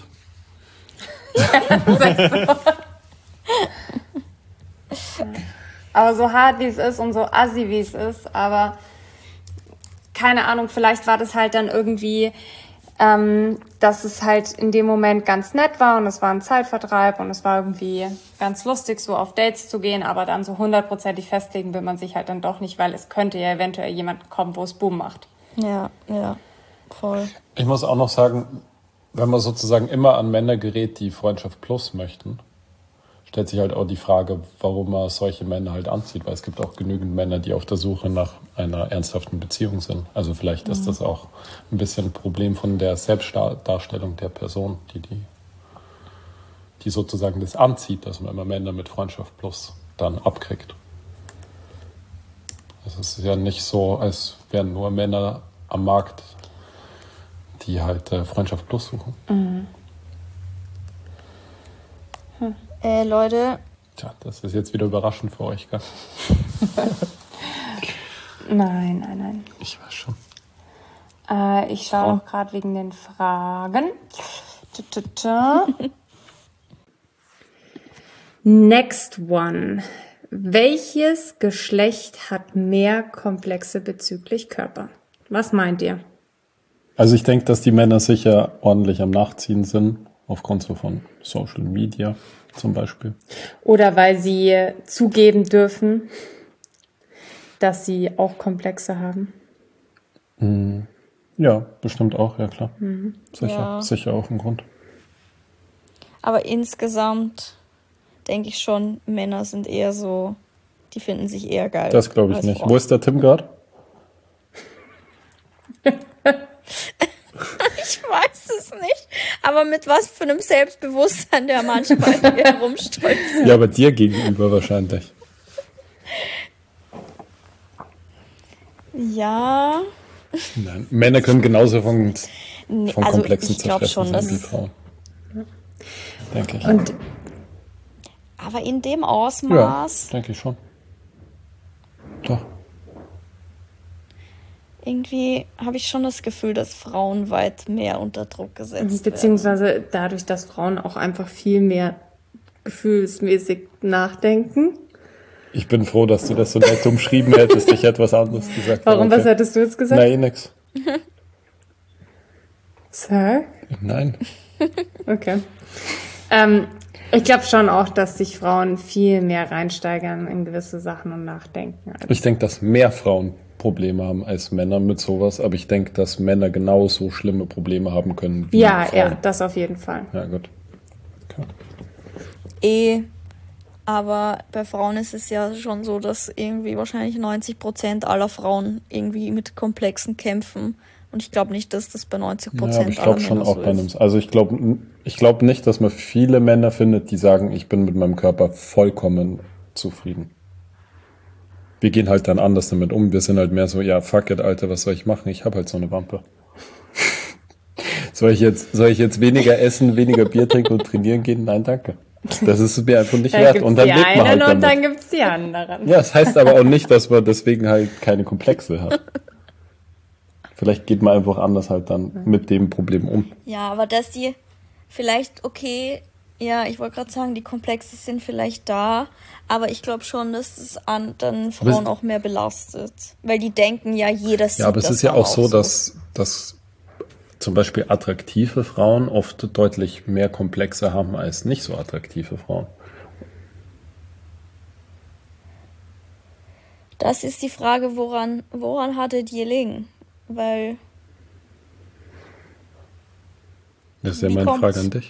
Aber so hart wie es ist und so assi wie es ist, aber keine Ahnung, vielleicht war das halt dann irgendwie, ähm, dass es halt in dem Moment ganz nett war und es war ein Zeitvertreib und es war irgendwie ganz lustig, so auf Dates zu gehen, aber dann so hundertprozentig festlegen will man sich halt dann doch nicht, weil es könnte ja eventuell jemand kommen, wo es Boom macht.
Ja, ja, voll.
Ich muss auch noch sagen, wenn man sozusagen immer an Männer gerät, die Freundschaft plus möchten, stellt sich halt auch die Frage, warum man solche Männer halt anzieht, weil es gibt auch genügend Männer, die auf der Suche nach einer ernsthaften Beziehung sind. Also vielleicht ist das auch ein bisschen ein Problem von der Selbstdarstellung der Person, die die, die sozusagen das anzieht, dass man immer Männer mit Freundschaft Plus dann abkriegt. Also es ist ja nicht so, als wären nur Männer am Markt, die halt äh, Freundschaft Plus suchen.
Mhm.
Hm. Äh, Leute.
Tja, das ist jetzt wieder überraschend für euch, gell?
Nein, nein, nein.
Ich weiß schon.
Äh, ich schaue noch gerade wegen den Fragen. Ta, ta, ta. Next one. Welches Geschlecht hat mehr Komplexe bezüglich Körper? Was meint ihr?
Also ich denke, dass die Männer sicher ordentlich am Nachziehen sind, aufgrund so von Social Media zum Beispiel.
Oder weil sie zugeben dürfen, dass sie auch Komplexe haben.
Mhm. Ja, bestimmt auch, ja klar.
Mhm.
Sicher,
Ja.
sicher auch ein Grund.
Aber insgesamt denke ich schon, Männer sind eher so, die finden sich eher geil.
Das glaube ich
als
nicht.
Frauen.
Wo ist der Tim gerade?
Ich weiß es nicht. Aber mit was für einem Selbstbewusstsein der manchmal herumstolzt.
Ja, aber dir gegenüber wahrscheinlich.
Ja.
Nein, Männer können genauso von,
Nee,
von
also
Komplexen
ich glaube
zerstört
schon,
sein
dass.
wie Frauen. Denke ich.
Und
Aber in dem
Ja,
Ausmaß,
denke ich schon. Doch.
irgendwie habe ich schon das Gefühl, dass Frauen weit mehr unter Druck gesetzt werden.
beziehungsweise dadurch, dass Frauen auch einfach viel mehr gefühlsmäßig nachdenken.
Ich bin froh, dass du das so nett umschrieben hättest. Ich hätte was anderes gesagt.
Warum,
aber
was hättest du jetzt gesagt?
Nein, eh nix.
Sir?
Nein.
Okay. Ähm, ich glaube schon auch, dass sich Frauen viel mehr reinsteigern in gewisse Sachen und nachdenken. als-
Ich denke, dass mehr Frauen Probleme haben als Männer mit sowas, aber ich denke, dass Männer genauso schlimme Probleme haben können wie
Ja,
Frauen.
ja, das auf jeden Fall.
Ja, gut. Okay.
Eh, aber bei Frauen ist es ja schon so, dass irgendwie wahrscheinlich neunzig Prozent aller Frauen irgendwie mit Komplexen kämpfen. Und ich glaube nicht, dass das bei neunzig
Ja, aber
Prozent
ich
aller
glaube schon
Männer
auch
so
bei einem.
ist.
Also ich glaube, ich glaube nicht, dass man viele Männer findet, die sagen, ich bin mit meinem Körper vollkommen zufrieden. Wir gehen halt dann anders damit um. Wir sind halt mehr so, ja, fuck it, Alter, was soll ich machen? Ich habe halt so eine Wampe. Soll ich jetzt, soll ich jetzt weniger essen, weniger Bier trinken und trainieren gehen? Nein, danke. Das ist mir einfach nicht
Da
wert.
gibt's
Und dann
die
lebt man
einen
halt
und
damit.
dann gibt's die anderen.
Ja, das heißt aber auch nicht, dass man deswegen halt keine Komplexe hat. Vielleicht geht man einfach anders halt dann mit dem Problem um.
Ja, aber dass die vielleicht, okay, ja, ich wollte gerade sagen, die Komplexe sind vielleicht da, aber ich glaube schon, dass es an, dann Frauen
es-
auch mehr belastet. Weil die denken ja, jeder sieht
Ja, aber es
das
ist ja
dann
auch so, dass, dass zum Beispiel attraktive Frauen oft deutlich mehr Komplexe haben als nicht so attraktive Frauen.
Das ist die Frage, woran, woran hattet ihr liegen? Weil,
Das ist ja
Wie
meine
kommt's?
Frage an dich.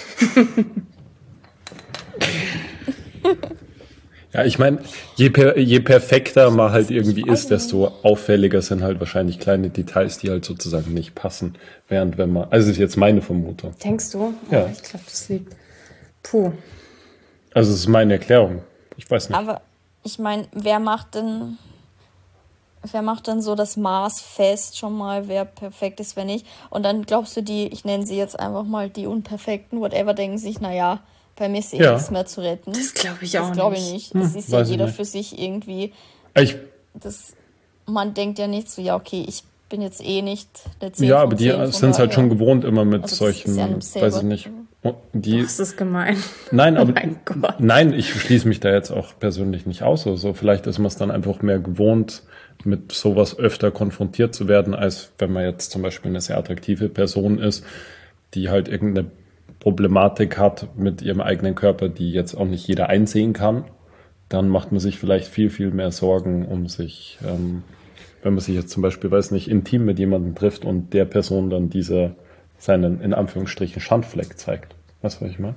Ja, ich meine, je, per, je perfekter man halt irgendwie ist, desto auffälliger sind halt wahrscheinlich kleine Details, die halt sozusagen nicht passen. Während wenn man, also das ist jetzt meine Vermutung.
Denkst du?
Ja.
Oh, ich glaube, das liegt. Puh.
Also es ist meine Erklärung. Ich weiß nicht.
aber ich meine, wer macht denn, wer macht denn so das Maß fest schon mal, wer perfekt ist, wer nicht? Und dann glaubst du, die, ich nenne sie jetzt einfach mal die Unperfekten, whatever, denken sich, naja, bei mir ist eh
Ja.
nichts mehr zu retten.
Das glaube ich
Das
auch
glaube ich
nicht.
nicht. Es
Hm,
ist ja
weiß ich
jeder
nicht.
für sich irgendwie.
Ich,
Das, man denkt ja nicht so, ja, okay, ich bin jetzt eh nicht der zehn
ja,
von
aber die
zehn, von
sind es halt
daher-
schon gewohnt immer mit
Also das
solchen,
ist ja einem
weiß
selber-
ich nicht. Und Die,
Das ist gemein.
nein, aber
Oh mein Gott.
nein, ich schließe mich da jetzt auch persönlich nicht aus. Also vielleicht ist man es dann einfach mehr gewohnt, mit sowas öfter konfrontiert zu werden, als wenn man jetzt zum Beispiel eine sehr attraktive Person ist, die halt irgendeine Problematik hat mit ihrem eigenen Körper, die jetzt auch nicht jeder einsehen kann. Dann macht man sich vielleicht viel, viel mehr Sorgen um sich, ähm, wenn man sich jetzt zum Beispiel, weiß nicht, intim mit jemandem trifft und der Person dann diese, seinen, in Anführungsstrichen, Schandfleck zeigt. Weißt du, was ich meine?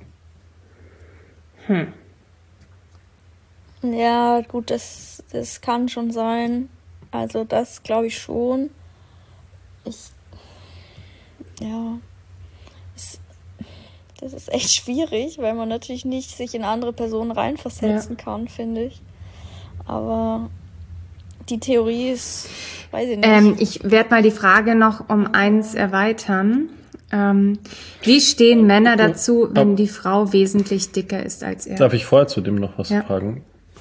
Ja, gut, das, das kann schon sein. Also das glaube ich schon. Ich, ja, es, Das ist echt schwierig, weil man natürlich nicht sich in andere Personen reinversetzen ja. kann, finde ich. Aber die Theorie ist, weiß ich nicht.
Ähm, ich werde mal die Frage noch um eins erweitern. Ähm, wie stehen Männer dazu, wenn die Frau wesentlich dicker ist als er?
Darf ich vorher zu dem noch was ja. fragen?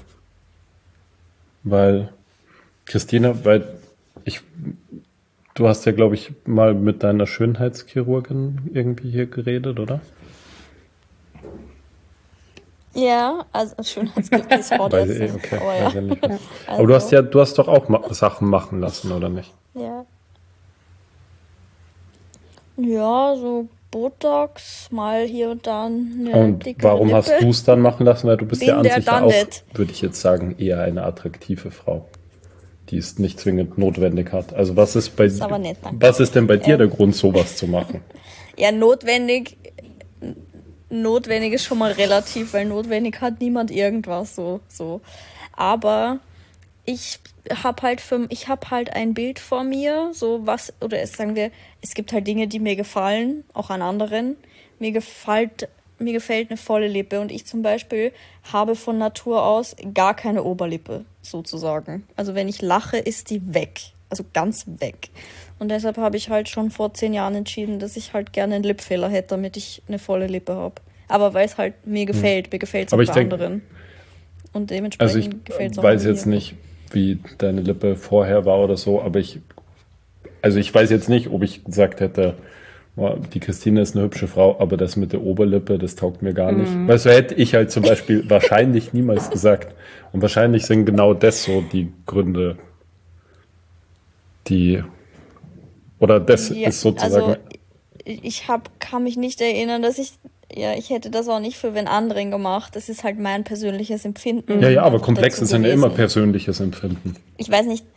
Weil, Christina, weil ich, du hast ja, glaube ich, mal mit deiner Schönheitschirurgin irgendwie hier geredet, oder?
Ja, also Schönheitschirurgin ist
okay, aber, ja. ja nicht, also. Aber du hast ja, du hast doch auch ma- Sachen machen lassen, oder nicht?
Ja. Ja, so Botox, mal hier und dann.
Und warum Lippe. Hast du es dann machen lassen? Weil du bist Bin ja an sich auch, würde ich jetzt sagen, eher eine attraktive Frau, die es nicht zwingend notwendig hat. Also was ist bei, ist aber nett, was ist denn bei dir ähm. der Grund, sowas zu machen?
Ja, notwendig, notwendig ist schon mal relativ, weil notwendig hat niemand irgendwas so, so. Aber ich habe halt für, ich habe halt ein Bild vor mir, so was, oder es sagen wir, es gibt halt Dinge, die mir gefallen, auch an anderen. Mir gefällt, mir gefällt eine volle Lippe und ich zum Beispiel habe von Natur aus gar keine Oberlippe, sozusagen. Also wenn ich lache, ist die weg, also ganz weg. Und deshalb habe ich halt schon vor zehn Jahren entschieden, dass ich halt gerne einen Lipfiller hätte, damit ich eine volle Lippe habe. Aber weil es halt mir gefällt, hm. mir gefällt es auch bei denk, anderen. Und dementsprechend
also
gefällt es
auch
mir.
Ich weiß jetzt nicht, wie deine Lippe vorher war oder so, aber ich, also ich weiß jetzt nicht, ob ich gesagt hätte, die Christine ist eine hübsche Frau, aber das mit der Oberlippe, das taugt mir gar nicht. Mhm. Weil so hätte ich halt zum Beispiel wahrscheinlich niemals gesagt. Und wahrscheinlich sind genau das so die Gründe, die, oder das ja, ist sozusagen.
Also ich hab, kann mich nicht erinnern, dass ich, ja, ich hätte das auch nicht für wen anderen gemacht. Das ist halt mein persönliches Empfinden.
Ja, ja, aber Komplexe sind ja immer persönliches Empfinden.
Ich weiß nicht.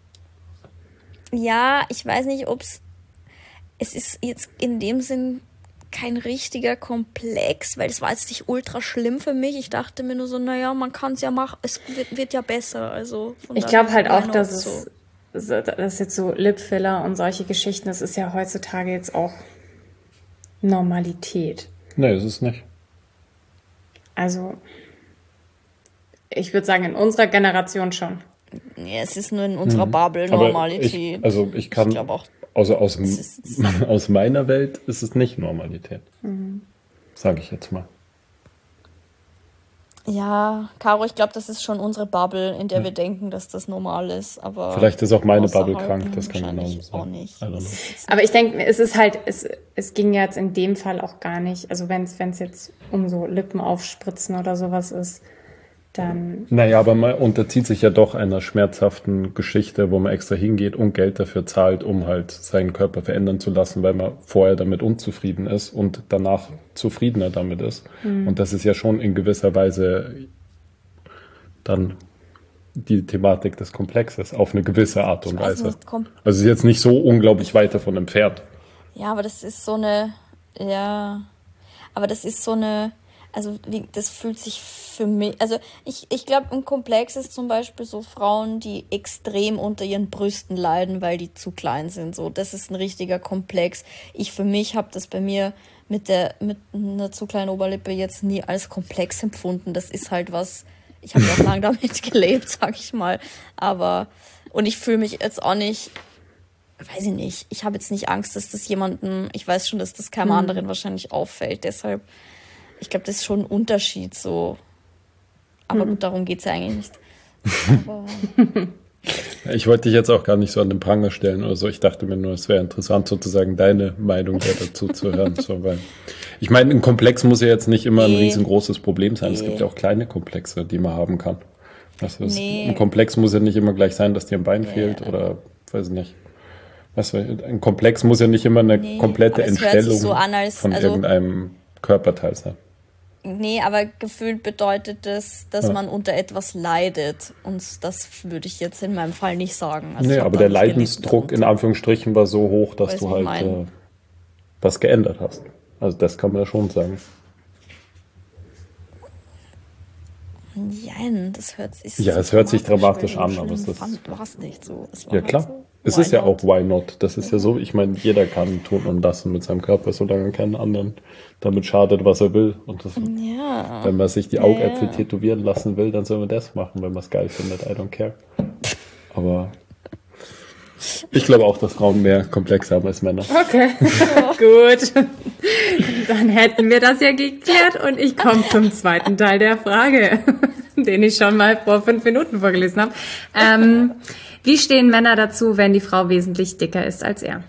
Ja, ich weiß nicht, ob's. Es ist jetzt in dem Sinn kein richtiger Komplex, weil das war jetzt nicht ultra schlimm für mich. Ich dachte mir nur so, naja, man kann es ja machen, es wird, wird ja besser. Also von
ich glaube halt auch, dass es, so. dass jetzt so Lipfiller und solche Geschichten, das ist ja heutzutage jetzt auch Normalität.
Nee, ist es nicht.
Also, ich würde sagen, in unserer Generation schon.
Ja, es ist nur in unserer mhm. Bubble Normalität.
Ich, also ich kann, ich auch, also aus, aus meiner Welt ist es nicht Normalität. Mhm. Sage ich jetzt mal.
Ja, Caro, ich glaube, das ist schon unsere Bubble, in der ja. wir denken, dass das normal ist. Aber
vielleicht ist auch meine Bubble krank, das kann genau sein.
Auch nicht.
Aber ich denke, es ist halt, es, es ging jetzt in dem Fall auch gar nicht, also wenn es jetzt um so Lippen aufspritzen oder sowas ist, dann...
Naja, aber man unterzieht sich ja doch einer schmerzhaften Geschichte, wo man extra hingeht und Geld dafür zahlt, um halt seinen Körper verändern zu lassen, weil man vorher damit unzufrieden ist und danach zufriedener damit ist. Mhm. Und das ist ja schon in gewisser Weise dann die Thematik des Komplexes auf eine gewisse Art und Weise. Nicht, also es ist jetzt nicht so unglaublich weit davon entfernt.
Ja, aber das ist so eine... Ja... Aber das ist so eine... Also wie, das fühlt sich für mich, also ich, ich glaube, ein Komplex ist zum Beispiel so Frauen, die extrem unter ihren Brüsten leiden, weil die zu klein sind. So, das ist ein richtiger Komplex. Ich für mich habe das bei mir mit der mit einer zu kleinen Oberlippe jetzt nie als Komplex empfunden. Das ist halt was, ich habe ja auch lange damit gelebt, sag ich mal. Aber, und ich fühle mich jetzt auch nicht, weiß ich nicht, ich habe jetzt nicht Angst, dass das jemandem, ich weiß schon, dass das keinem hm. anderen wahrscheinlich auffällt. Deshalb, ich glaube, das ist schon ein Unterschied so. Aber mhm. gut, darum geht es ja eigentlich nicht. Aber
ich wollte dich jetzt auch gar nicht so an den Pranger stellen oder so. Ich dachte mir nur, es wäre interessant, sozusagen deine Meinung dazu zu hören. So, weil ich meine, ein Komplex muss ja jetzt nicht immer nee. ein riesengroßes Problem sein. Nee. Es gibt ja auch kleine Komplexe, die man haben kann. Also es, nee. Ein Komplex muss ja nicht immer gleich sein, dass dir ein Bein nee. fehlt oder weiß ich nicht. Weißt du, ein Komplex muss ja nicht immer eine nee. komplette Entstellung so an, als, von also, irgendeinem Körperteil sein.
Nee, aber gefühlt bedeutet das, dass ja. man unter etwas leidet. Und das würde ich jetzt in meinem Fall nicht sagen. Also
nee, aber der Leidensdruck in Anführungsstrichen war so hoch, dass Weiß du halt äh, was geändert hast. Also das kann man ja schon sagen.
Nein, das hört sich
Ja, es hört sich dramatisch an, aber es ist...
War es nicht so. Es war
ja,
halt
klar.
So.
Es
Why
ist ja
not?
auch why not. Das ist ja so, ich meine, jeder kann tun und lassen mit seinem Körper, solange er keinen anderen damit schadet, was er will. Und das,
Ja.
wenn man sich die
Ja,
Augäpfel
ja.
tätowieren lassen will, dann soll man das machen, wenn man es geil findet. I don't care. Aber ich glaube auch, dass Frauen mehr komplexer haben als Männer.
Okay, gut. Dann hätten wir das ja geklärt und ich komme zum zweiten Teil der Frage, den ich schon mal vor fünf Minuten vorgelesen habe. Ähm, wie stehen Männer dazu, wenn die Frau wesentlich dicker ist als er?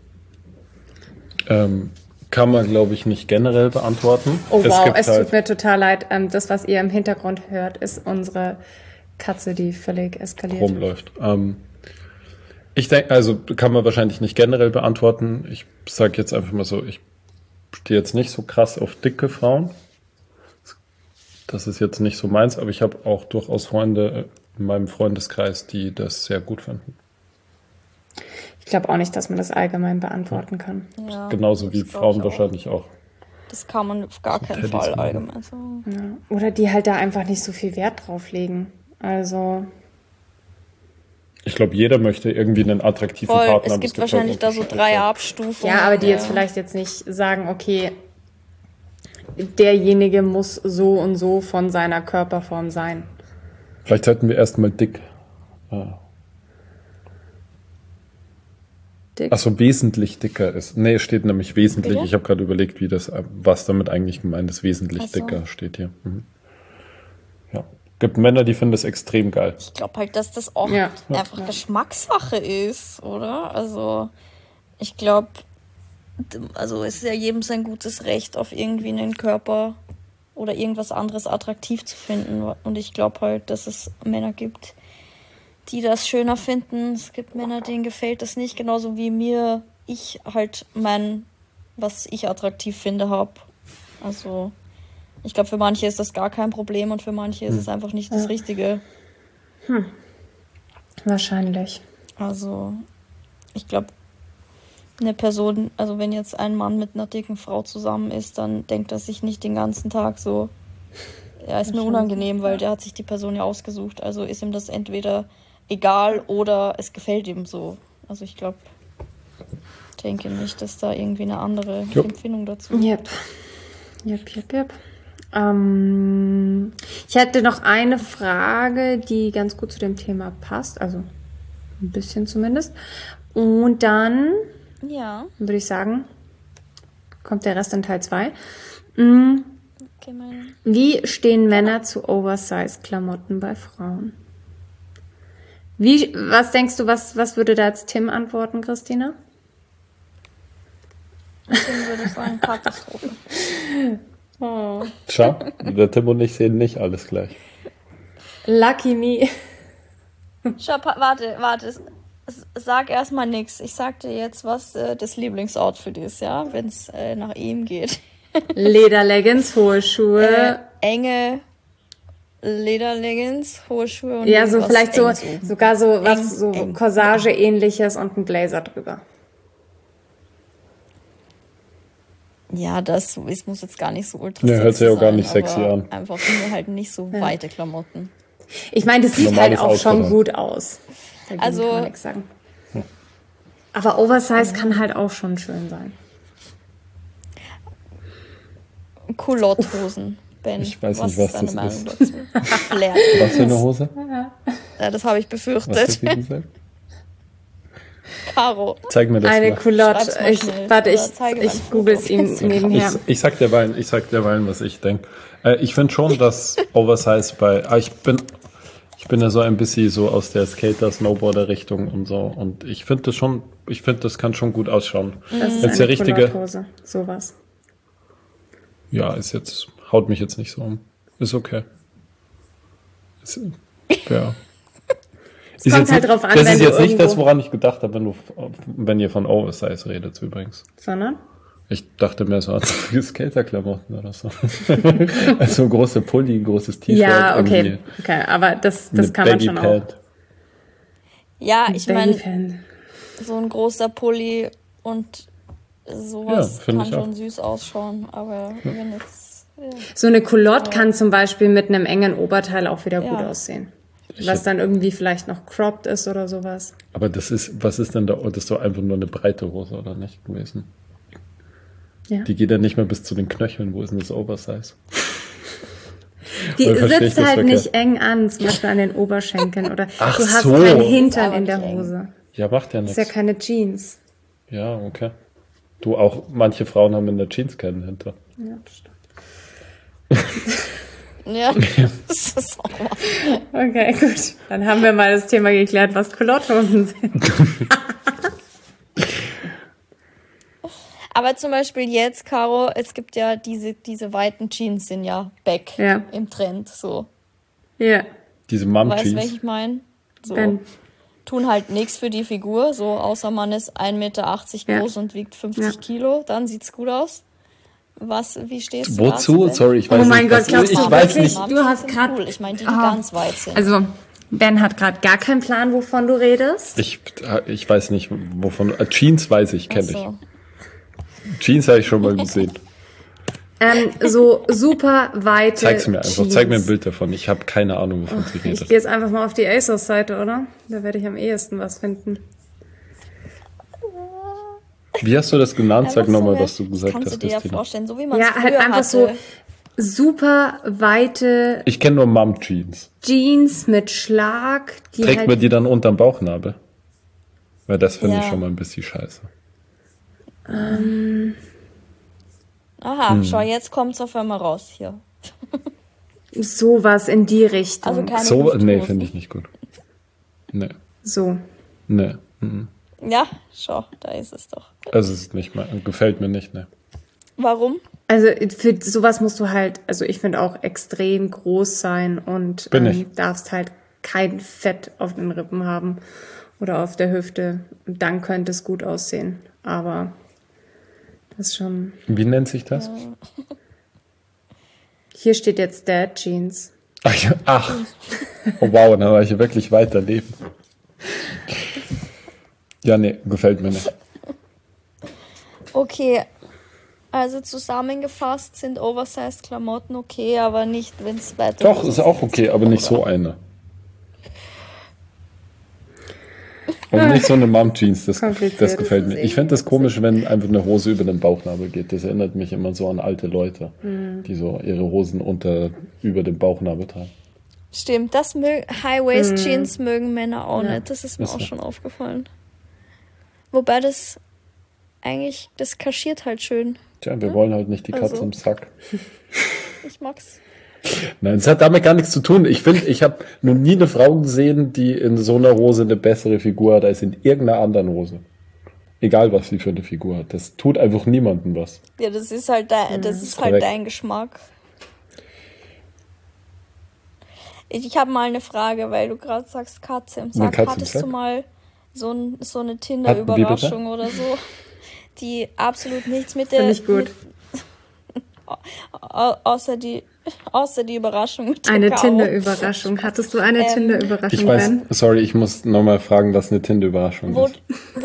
Ähm, kann man, glaube ich, nicht generell beantworten.
Oh wow,
gibt
es
halt,
tut mir total leid. Ähm, das, was ihr im Hintergrund hört, ist unsere Katze, die völlig eskaliert.
rumläuft. Ähm, ich denke, also kann man wahrscheinlich nicht generell beantworten. Ich sage jetzt einfach mal so, ich stehe jetzt nicht so krass auf dicke Frauen. Das ist jetzt nicht so meins, aber ich habe auch durchaus Freunde in meinem Freundeskreis, die das sehr gut finden.
Ich glaube auch nicht, dass man das allgemein beantworten kann.
Ja,
Genauso wie
das glaub
Frauen
ich auch.
wahrscheinlich auch.
Das kann man auf gar keinen
Teddys
Fall
machen.
allgemein sagen.
Ja. Oder die halt da einfach nicht so viel Wert drauf legen. Also,
Ich glaube, jeder möchte irgendwie einen attraktiven
Voll,
Partner
es
haben.
gibt
halt
wahrscheinlich da so
unterschiedliche-
drei Abstufungen.
ja, aber die jetzt
ja.
vielleicht jetzt nicht sagen, okay, derjenige muss so und so von seiner Körperform sein.
Vielleicht sollten wir erstmal dick. Äh,
Dick.
Achso, wesentlich dicker ist. Nee, es steht nämlich wesentlich.
Bitte?
Ich habe gerade überlegt, wie das, was damit eigentlich gemeint ist. Wesentlich
Ach so.
dicker steht hier. Mhm. Ja. Gibt Männer, die finden das extrem geil.
Ich glaube halt, dass das auch
Ja.
einfach
Ja.
Geschmackssache ist, oder? Also, ich glaube, also es ist ja jedem sein gutes Recht, auf irgendwie einen Körper oder irgendwas anderes attraktiv zu finden. Und ich glaube halt, dass es Männer gibt, die das schöner finden. Es gibt Männer, denen gefällt das nicht, genauso wie mir, ich halt mein, was ich attraktiv finde, habe. Also, ich glaube, für manche ist das gar kein Problem und für manche ist es einfach nicht das Richtige.
Wahrscheinlich.
Also, ich glaube, eine Person, also wenn jetzt ein Mann mit einer dicken Frau zusammen ist, dann denkt er sich nicht den ganzen Tag so, ja, ist mir unangenehm, weil der hat sich die Person ja ausgesucht. Also ist ihm das entweder egal oder es gefällt ihm so. Also ich glaube, denke nicht, dass da irgendwie eine andere
Jupp.
Empfindung dazu ist.
Yep. Yep, yep, yep. Ähm, ich hätte noch eine Frage, die ganz gut zu dem Thema passt, also ein bisschen zumindest. Und dann
Ja,
würde ich sagen, kommt der Rest in Teil zwei. Mhm.
okay, mein.
Wie stehen Männer zu Oversize-Klamotten bei Frauen? Wie, was denkst du, was, was würde da jetzt Tim antworten, Christina?
Deswegen würde ich sagen, Katastrophe.
Schau, der Tim und ich sehen nicht alles gleich.
Lucky me.
Schau, pa- warte, warte. s- s- Sag erstmal nichts. Ich sag dir jetzt, was äh, das Lieblingsoutfit ist, ja, wenn es äh, nach ihm geht.
Lederleggings, hohe Schuhe.
Äh, enge Lederleggings, hohe Schuhe und
ja, so
irgendwas
vielleicht so,
Enges oben.
sogar so was,
Eng,
so
eng.
Corsage-ähnliches und ein Blazer drüber.
Ja, das ist, muss jetzt gar nicht so ultra
Ja, hört sich
sexy
auch gar
sein,
nicht sexy
aber
an.
Einfach nur halt nicht so weite Klamotten.
Ich meine, das sieht
Normales
halt auch schon
Outfit.
gut aus. Dagegen
Also-
kann man nichts sagen. Aber Oversize kann halt auch schon schön sein.
Culotte-Hosen, Ben.
Ich weiß nicht,
ist
was
deine
das
Meinung
ist.
dazu? Flair.
Was für eine Hose?
Ja, das habe ich
Was hast
befürchtet.
du gesagt?
Caro.
Zeig mir das
Eine
mal.
Culotte.
Schreib's mal
Ich,
schnell.
warte, ich,
Oder zeige mal ein
ich
Foto
google
auf
es ihm
Instagram.
nebenher.
Ich, ich sag derweilen, ich sag derweilen, was ich denke. Äh, ich finde schon, dass Oversize bei, ah, ich bin, ich bin ja so ein bisschen so aus der Skater-Snowboarder-Richtung und so. Und ich finde das schon, ich finde, das kann schon gut ausschauen.
Das ist
Wenn's der
eine
richtige,
Culotte-Hose. Sowas.
ja, ist jetzt, haut mich jetzt nicht so um. Ist okay. Ist, ja. Ist
kommt
jetzt
halt
nicht,
drauf an,
das
wenn
ist
du
jetzt nicht das,
irgendwo-
woran ich gedacht habe, wenn du, wenn ihr von Oversize redet, übrigens.
Sondern?
Ich dachte mehr so an Skaterklamotten oder so. Also große Pulli, großes T-Shirt.
Ja, okay.
irgendwie
Okay, aber das, das
eine
kann man schon auch.
Baggy-Pant.
Ja, ich meine,
Baggy-Pant.
so ein großer Pulli und sowas
Ja, find
kann
ich
schon
auch.
süß ausschauen. Aber wenn jetzt... Ja.
So eine Culotte kann zum Beispiel mit einem engen Oberteil auch wieder gut
Ja.
aussehen.
Ich
was
hätte-
dann irgendwie vielleicht noch cropped ist oder sowas.
Aber das ist, was ist denn da? Das ist doch einfach nur eine breite Hose, oder nicht gewesen?
Ja.
Die geht ja nicht mehr bis zu den Knöcheln. Wo ist denn das Oversize?
Die
Oder verstehe ich
sitzt
das
halt
verkehrt?
nicht eng an, zum Beispiel an den Oberschenkeln. Oder
Ach
du hast
so.
keinen Hintern
aber
in der
nicht eng.
Hose.
Ja, macht ja
Das ist
nichts.
ja keine Jeans.
Ja, okay. Du, auch manche Frauen haben in der Jeans keinen Hinter.
Ja, das stimmt.
Ja, das ist auch wahr.
Okay, gut. Dann haben wir mal das Thema geklärt, was Culotte-Hosen sind.
Aber zum Beispiel jetzt, Caro, es gibt ja diese, diese weiten Jeans sind ja back
Ja.
im Trend, so.
Ja.
Diese
Weißt du, was
Mom-Jeans.
ich meine? So.
Ben.
Tun halt nichts für die Figur, so außer man ist ein Meter achtzig
Ja.
groß und wiegt fünfzig
Ja.
Kilo, dann sieht's gut aus. Was, wie stehst du
Wozu?
dazu, Ben?
Sorry, ich weiß
Oh mein
nicht.
Gott,
was-
glaubst
ich
du
weiß
wirklich?
nicht.
Du hast
sind
grad-
cool. Ich meine, die, die
Ah.
ganz weit sind.
Also, Ben hat gerade gar keinen Plan, wovon du redest.
Ich, ich weiß nicht, wovon. äh, Jeans weiß ich, kenne
Ach so.
ich. Jeans habe ich schon mal gesehen.
Ähm, so super weite
Zeig's mir einfach.
Jeans.
Zeig mir ein Bild davon. Ich habe keine Ahnung, wovon sie
Ich
redet.
gehe jetzt einfach mal auf die ASOS-Seite, oder? Da werde ich am ehesten was finden.
Wie hast du das genannt? Sag
Einfach
nochmal,
so,
was du gesagt
kannst
hast,
du dir ja
Christina.
vorstellen, so wie man
Ja,
es
halt
früher
einfach
hatte.
so super weite
Ich kenne nur Mom-Jeans.
Jeans mit Schlag, die
Trägt
halt
man die dann unterm Bauchnabel? Weil das finde ich
Ja.
schon mal ein bisschen scheiße.
Aha,
Hm.
schau, jetzt kommt's auf einmal raus hier.
sowas in die Richtung.
Also keine
So, nee,
Hüfthosen.
finde ich nicht gut. Nee,
so.
nee. mhm.
Ja, schau, da ist es doch.
Also es ist nicht mal, gefällt mir nicht, ne.
Warum?
Also für sowas musst du halt, also ich finde auch extrem groß sein und
Bin
ähm,
ich.
darfst halt kein Fett auf den Rippen haben oder auf der Hüfte. Und dann könnte es gut aussehen. Aber das ist schon.
Wie nennt sich das?
Hier steht jetzt Dad Jeans.
Ach, ja, ach. Oh, wow, dann war ich wirklich weiterleben. Ja, nee, gefällt mir nicht.
Okay, also zusammengefasst sind Oversized-Klamotten okay, aber nicht, wenn es weiter...
Doch, ist auch okay, aber nicht so eine. Und nicht so eine Mom-Jeans, das,
Kompliziert,
das gefällt
das
mir.
ist
Ich finde das komisch, wenn einfach eine Hose über den Bauchnabel geht. Das erinnert mich immer so an alte Leute, die so ihre Hosen unter, über den Bauchnabel tragen.
Stimmt, das mö- High-Waist-Jeans mögen Männer auch
Ja.
nicht. Das ist mir
Ist
auch
so.
schon aufgefallen. Wobei das eigentlich, das kaschiert halt schön.
Tja, wir wollen halt nicht die Katze
Also.
im Sack.
Ich mag's.
Nein, es hat damit gar nichts zu tun. Ich finde, ich habe noch nie eine Frau gesehen, die in so einer Hose eine bessere Figur hat als in irgendeiner anderen Hose. Egal, was sie für eine Figur hat. Das tut einfach niemandem was.
Ja, das ist halt, dein, das ist halt
korrekt.
dein Geschmack. Ich, ich habe mal eine Frage, weil du gerade sagst Katze im Sack.
Katze im
Hattest
Sack?
du mal so, ein, so eine
Hat- wie
Tinder-Überraschung oder so, die absolut nichts mit der...
Finde ich gut.
Mit, au- außer, die, außer die Überraschung mit der
Eine
Caro.
Tinder-Überraschung. Hattest du eine
Ähm,
Tinder-Überraschung,
Ich weiß,
Ben?
sorry, ich muss nochmal fragen, was eine Tinder-Überraschung
Wo,
ist.
wo,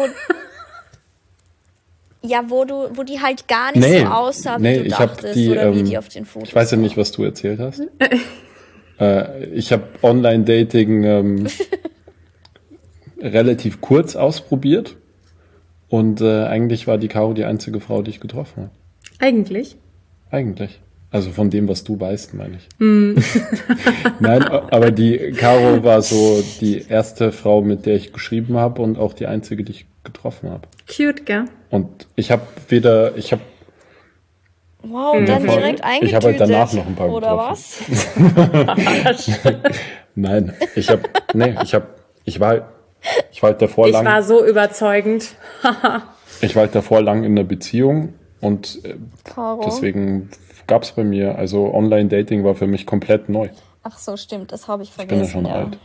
ja, wo du, wo die halt gar nicht
Nee,
so aussah, wie
nee,
du
ich hab
dachtest,
die,
oder wie
ähm,
die auf den Fotos.
Ich weiß ja nicht, was du erzählt hast. äh, ich habe Online-Dating ähm, relativ kurz ausprobiert. Und äh, eigentlich war die Caro die einzige Frau, die ich getroffen habe.
Eigentlich.
Eigentlich. Also von dem, was du weißt, meine ich. Nein, aber die Caro war so die erste Frau, mit der ich geschrieben habe und auch die einzige, die ich getroffen habe.
Cute, gell?
Und ich habe weder, ich habe
Wow, und dann
voll.
direkt eingetütet.
Ich habe halt danach noch ein paar
Oder
getroffen.
was?
Nein, ich habe, nee, ich habe, ich war, ich war halt davor
Ich
lang,
war so überzeugend.
ich war halt davor lang in einer Beziehung und äh,
Caro.
deswegen gab es bei mir, also Online-Dating war für mich komplett neu.
Ach so, stimmt, das habe ich
Ich bin ja
vergessen.
schon alt.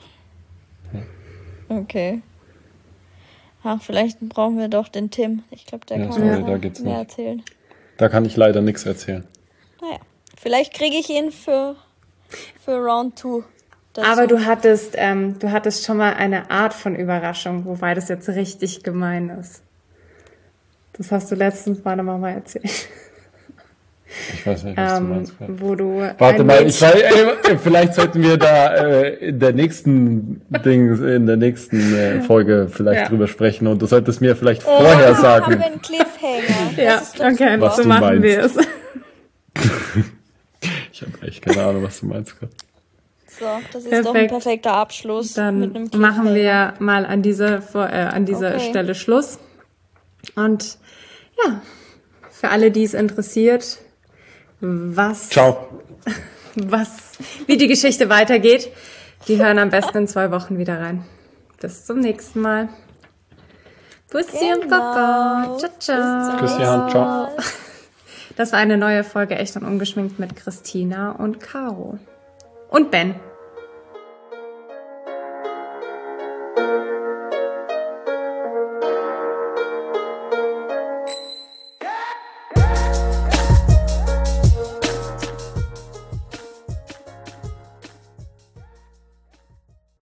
Okay. Ach, vielleicht brauchen wir doch den Tim. Ich glaube, der
Ja,
kann
sorry,
uns
da
mehr
geht's nicht.
erzählen.
Da kann ich leider nichts erzählen.
Naja, vielleicht kriege ich ihn für, für Round two. dazu.
Aber du hattest, ähm, du hattest schon mal eine Art von Überraschung, wobei das jetzt richtig gemein ist. Das hast du letztens meiner Mama erzählt.
Ich weiß nicht, was
ähm,
du meinst. Grad.
Wo du
Warte
ein
mal,
Mädchen-
ich weiß, ey, vielleicht sollten wir da äh, in der nächsten Ding, in der nächsten äh, Folge vielleicht
Ja.
drüber sprechen und du solltest mir vielleicht vorher
Haben
sagen,
wir einen Cliffhanger.
Ja,
Das ist doch
okay,
super.
Was
so
du
machen
meinst.
wir es.
ich habe echt keine Ahnung, was du meinst. Grad.
So, das ist doch ein
Perfekt.
perfekter Abschluss
Dann
mit einem
machen
Cliffhanger.
wir mal an dieser, Vor- äh, an dieser
Okay.
Stelle Schluss. Und ja, für alle, die es interessiert, was,
Ciao.
was, wie die Geschichte weitergeht, die hören am besten in zwei Wochen wieder rein. Bis zum nächsten Mal. Bussi und
Genau.
Papa. Ciao, ciao.
Küss die Hand, ciao.
Das war eine neue Folge Echt und Ungeschminkt mit Christina und Caro. Und Ben.